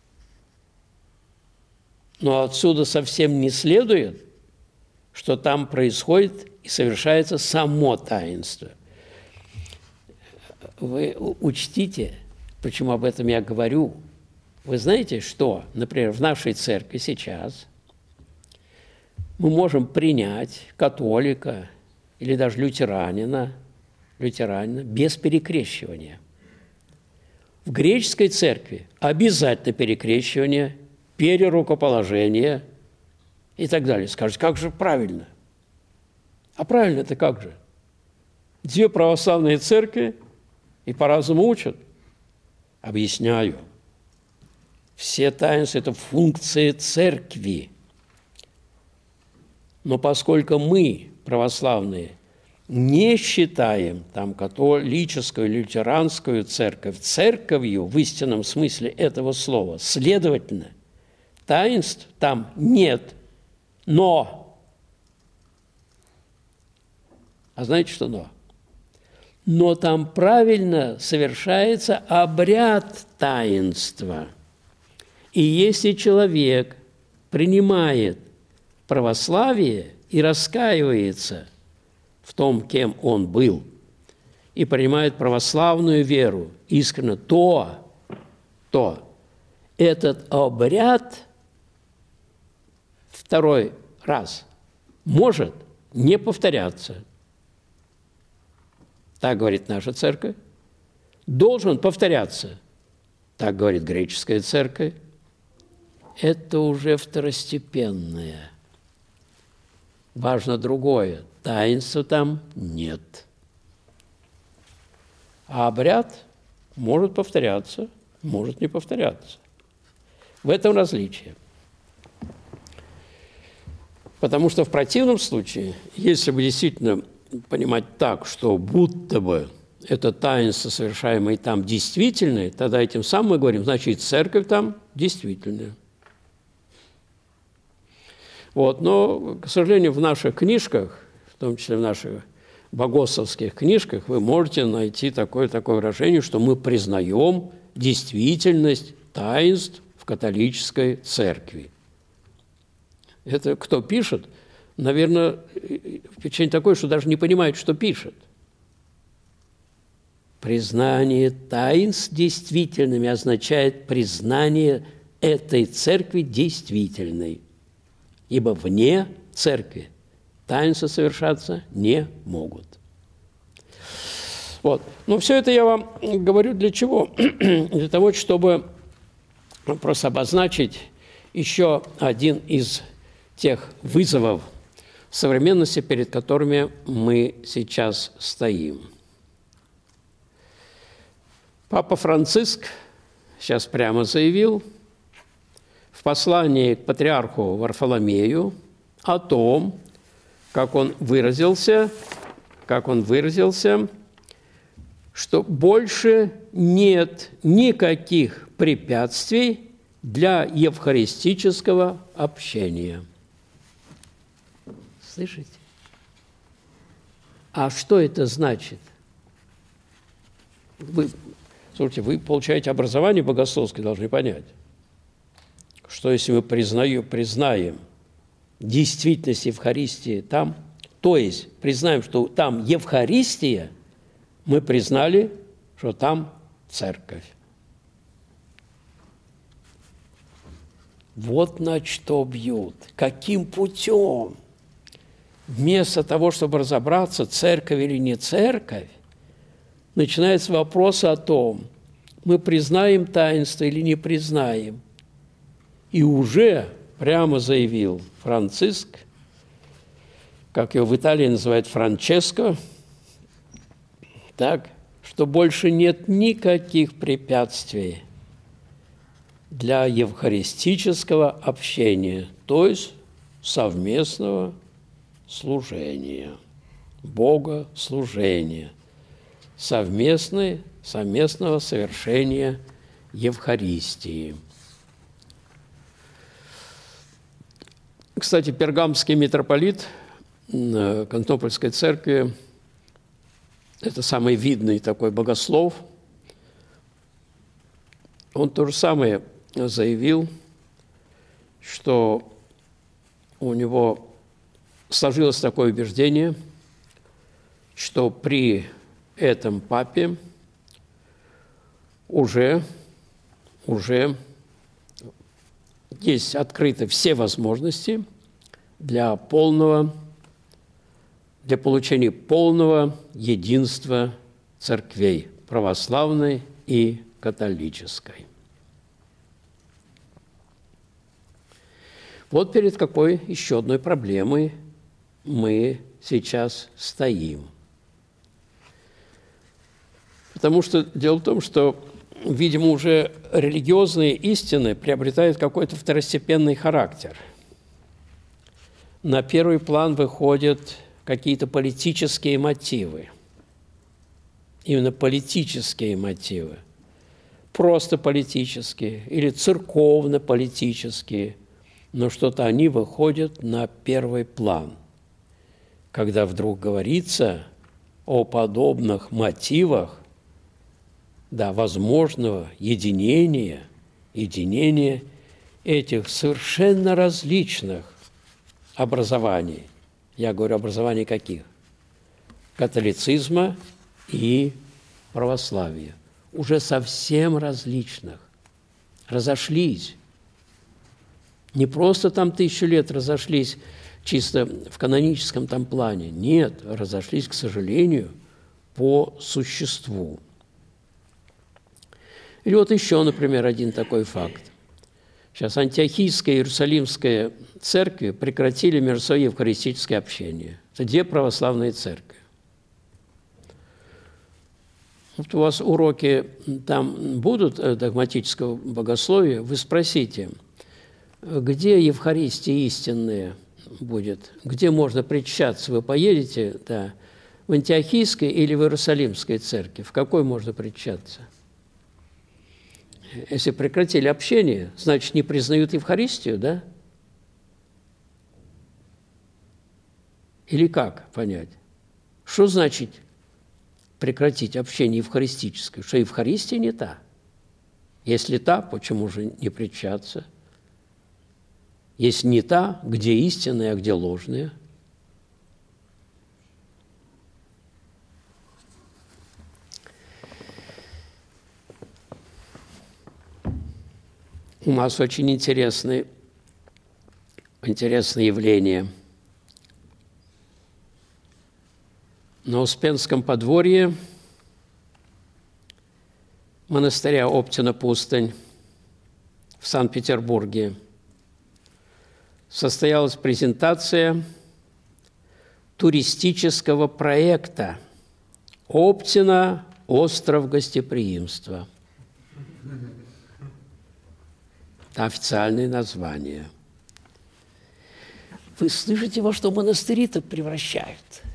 Но отсюда совсем не следует, что там происходит и совершается само таинство. Вы учтите, почему об этом я говорю. Вы знаете, что, например, в нашей церкви сейчас мы можем принять католика или даже лютеранина, лютеранина без перекрещивания. В греческой церкви обязательно перекрещивание, перерукоположение и так далее. Скажете, как же правильно? А правильно-то как же? Две православные церкви и по-разному учат. Объясняю. Все таинства – это функции церкви. Но поскольку мы, православные, не считаем там католическую, лютеранскую церковь церковью в истинном смысле этого слова, следовательно, таинств там нет. Но. А знаете, что но? Но там правильно совершается обряд таинства. И если человек принимает православие и раскаивается в том, кем он был, и принимает православную веру искренне, то, то этот обряд второй раз может не повторяться. Так говорит наша церковь. Должен повторяться. Так говорит греческая церковь. Это уже второстепенное. Важно другое. Таинства там нет. А обряд может повторяться, может не повторяться. В этом различие. Потому что в противном случае, если бы действительно понимать так, что будто бы это таинство, совершаемое там, действительное, тогда этим самым мы говорим, значит, церковь там действительная. Вот. Но, к сожалению, в наших книжках, в том числе в наших богословских книжках, вы можете найти такое, такое выражение, что мы признаем действительность таинств в католической церкви. Это кто пишет? Наверное, впечатление такое, что даже не понимает, что пишет. Признание таинств действительными означает признание этой церкви действительной. Ибо вне церкви таинства совершаться не могут. Вот. Но все это я вам говорю для чего? Для того, чтобы просто обозначить еще один из тех вызовов современности, перед которыми мы сейчас стоим. Папа Франциск сейчас прямо заявил в послании к патриарху Варфоломею о том, как он выразился, как он выразился, что больше нет никаких препятствий для евхаристического общения. Слышите? А что это значит? Вы, слушайте, вы получаете образование богословское, должны понять, что если мы признаем, признаем действительность Евхаристии там, то есть признаем, что там Евхаристия, мы признали, что там церковь. Вот на что бьют. Каким путем? Вместо того, чтобы разобраться, церковь или не церковь, начинается вопрос о том, мы признаем таинство или не признаем. И уже прямо заявил Франциск, как его в Италии называют Франческо, так, что больше нет никаких препятствий для евхаристического общения, то есть совместного служения, богослужения, совместной, совместного совершения Евхаристии. Кстати, пергамский митрополит Константинопольской церкви, это самый видный такой богослов, он то же самое заявил, что у него сложилось такое убеждение, что при этом папе уже, уже есть открыты все возможности для полного, для получения полного единства церквей православной и католической. Вот перед какой еще одной проблемой мы сейчас стоим. Потому что дело в том, что, видимо, уже религиозные истины приобретают какой-то второстепенный характер. На первый план выходят какие-то политические мотивы. Именно политические мотивы. Просто политические или церковно-политические но что-то они выходят на первый план, когда вдруг говорится о подобных мотивах, да, возможного единения, единения этих совершенно различных образований. Я говорю образований каких? Католицизма и православия. Уже совсем различных. Разошлись. Не просто там тысячу лет разошлись чисто в каноническом там плане. Нет, разошлись, к сожалению, по существу. Или вот еще, например, один такой факт. Сейчас Антиохийская и Иерусалимская церкви прекратили между собой евхаристическое общение. Это две православные церкви. Вот у вас уроки там будут догматического богословия, вы спросите, где Евхаристия истинная будет, где можно причащаться. Вы поедете, да, в Антиохийской или в Иерусалимской церкви, в какой можно причащаться? Если прекратили общение, значит, не признают Евхаристию, да? Или как понять? Что значит прекратить общение евхаристическое? Что Евхаристия не та? Если та, почему же не причащаться? Если не та, где истинная, а где ложная? У нас очень интересное, интересное явление. На Успенском подворье монастыря Оптина-Пустынь в Санкт-Петербурге состоялась презентация туристического проекта «Оптина. Остров гостеприимства». Это официальное название. Вы слышите, во что монастыри-то превращают?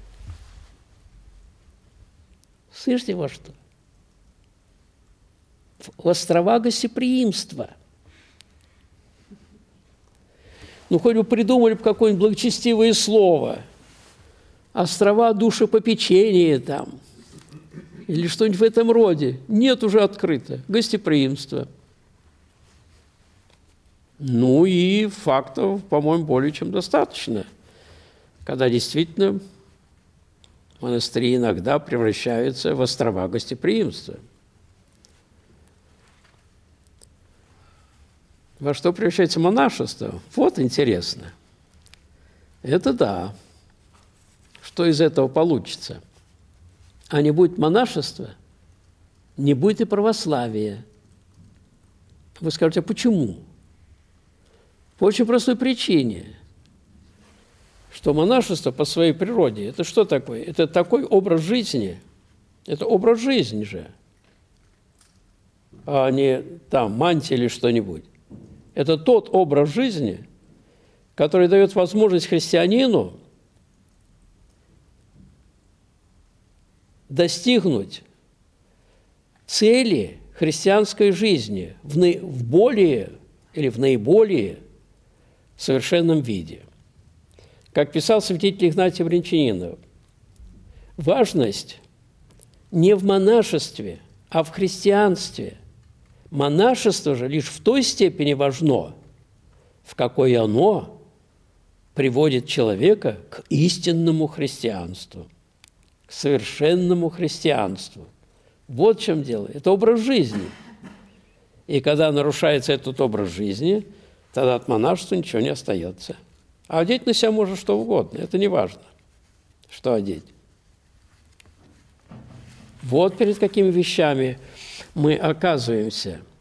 Слышите, во что? В острова гостеприимства. Ну, хоть бы придумали бы какое-нибудь благочестивое слово. Острова душепопечения там. Или что-нибудь в этом роде. Нет, уже открыто. Гостеприимство. Ну и фактов, по-моему, более чем достаточно. Когда действительно монастыри иногда превращаются в острова гостеприимства. Во что превращается монашество? Вот интересно. Это да. Что из этого получится? А не будет монашества, не будет и православия. Вы скажете, а почему? По очень простой причине, что монашество по своей природе – это что такое? Это такой образ жизни. Это образ жизни же, а не там мантия или что-нибудь. Это тот образ жизни, который дает возможность христианину достигнуть цели христианской жизни в, на... в более или в наиболее совершенном виде. Как писал святитель Игнатий Брянчанинов, важность не в монашестве, а в христианстве. Монашество же лишь в той степени важно, в какой оно приводит человека к истинному христианству, к совершенному христианству. Вот в чем дело. Это образ жизни. И когда нарушается этот образ жизни, тогда от монашества ничего не остается. А одеть на себя можно что угодно. Это не важно, что одеть. Вот перед какими вещами мы оказываемся.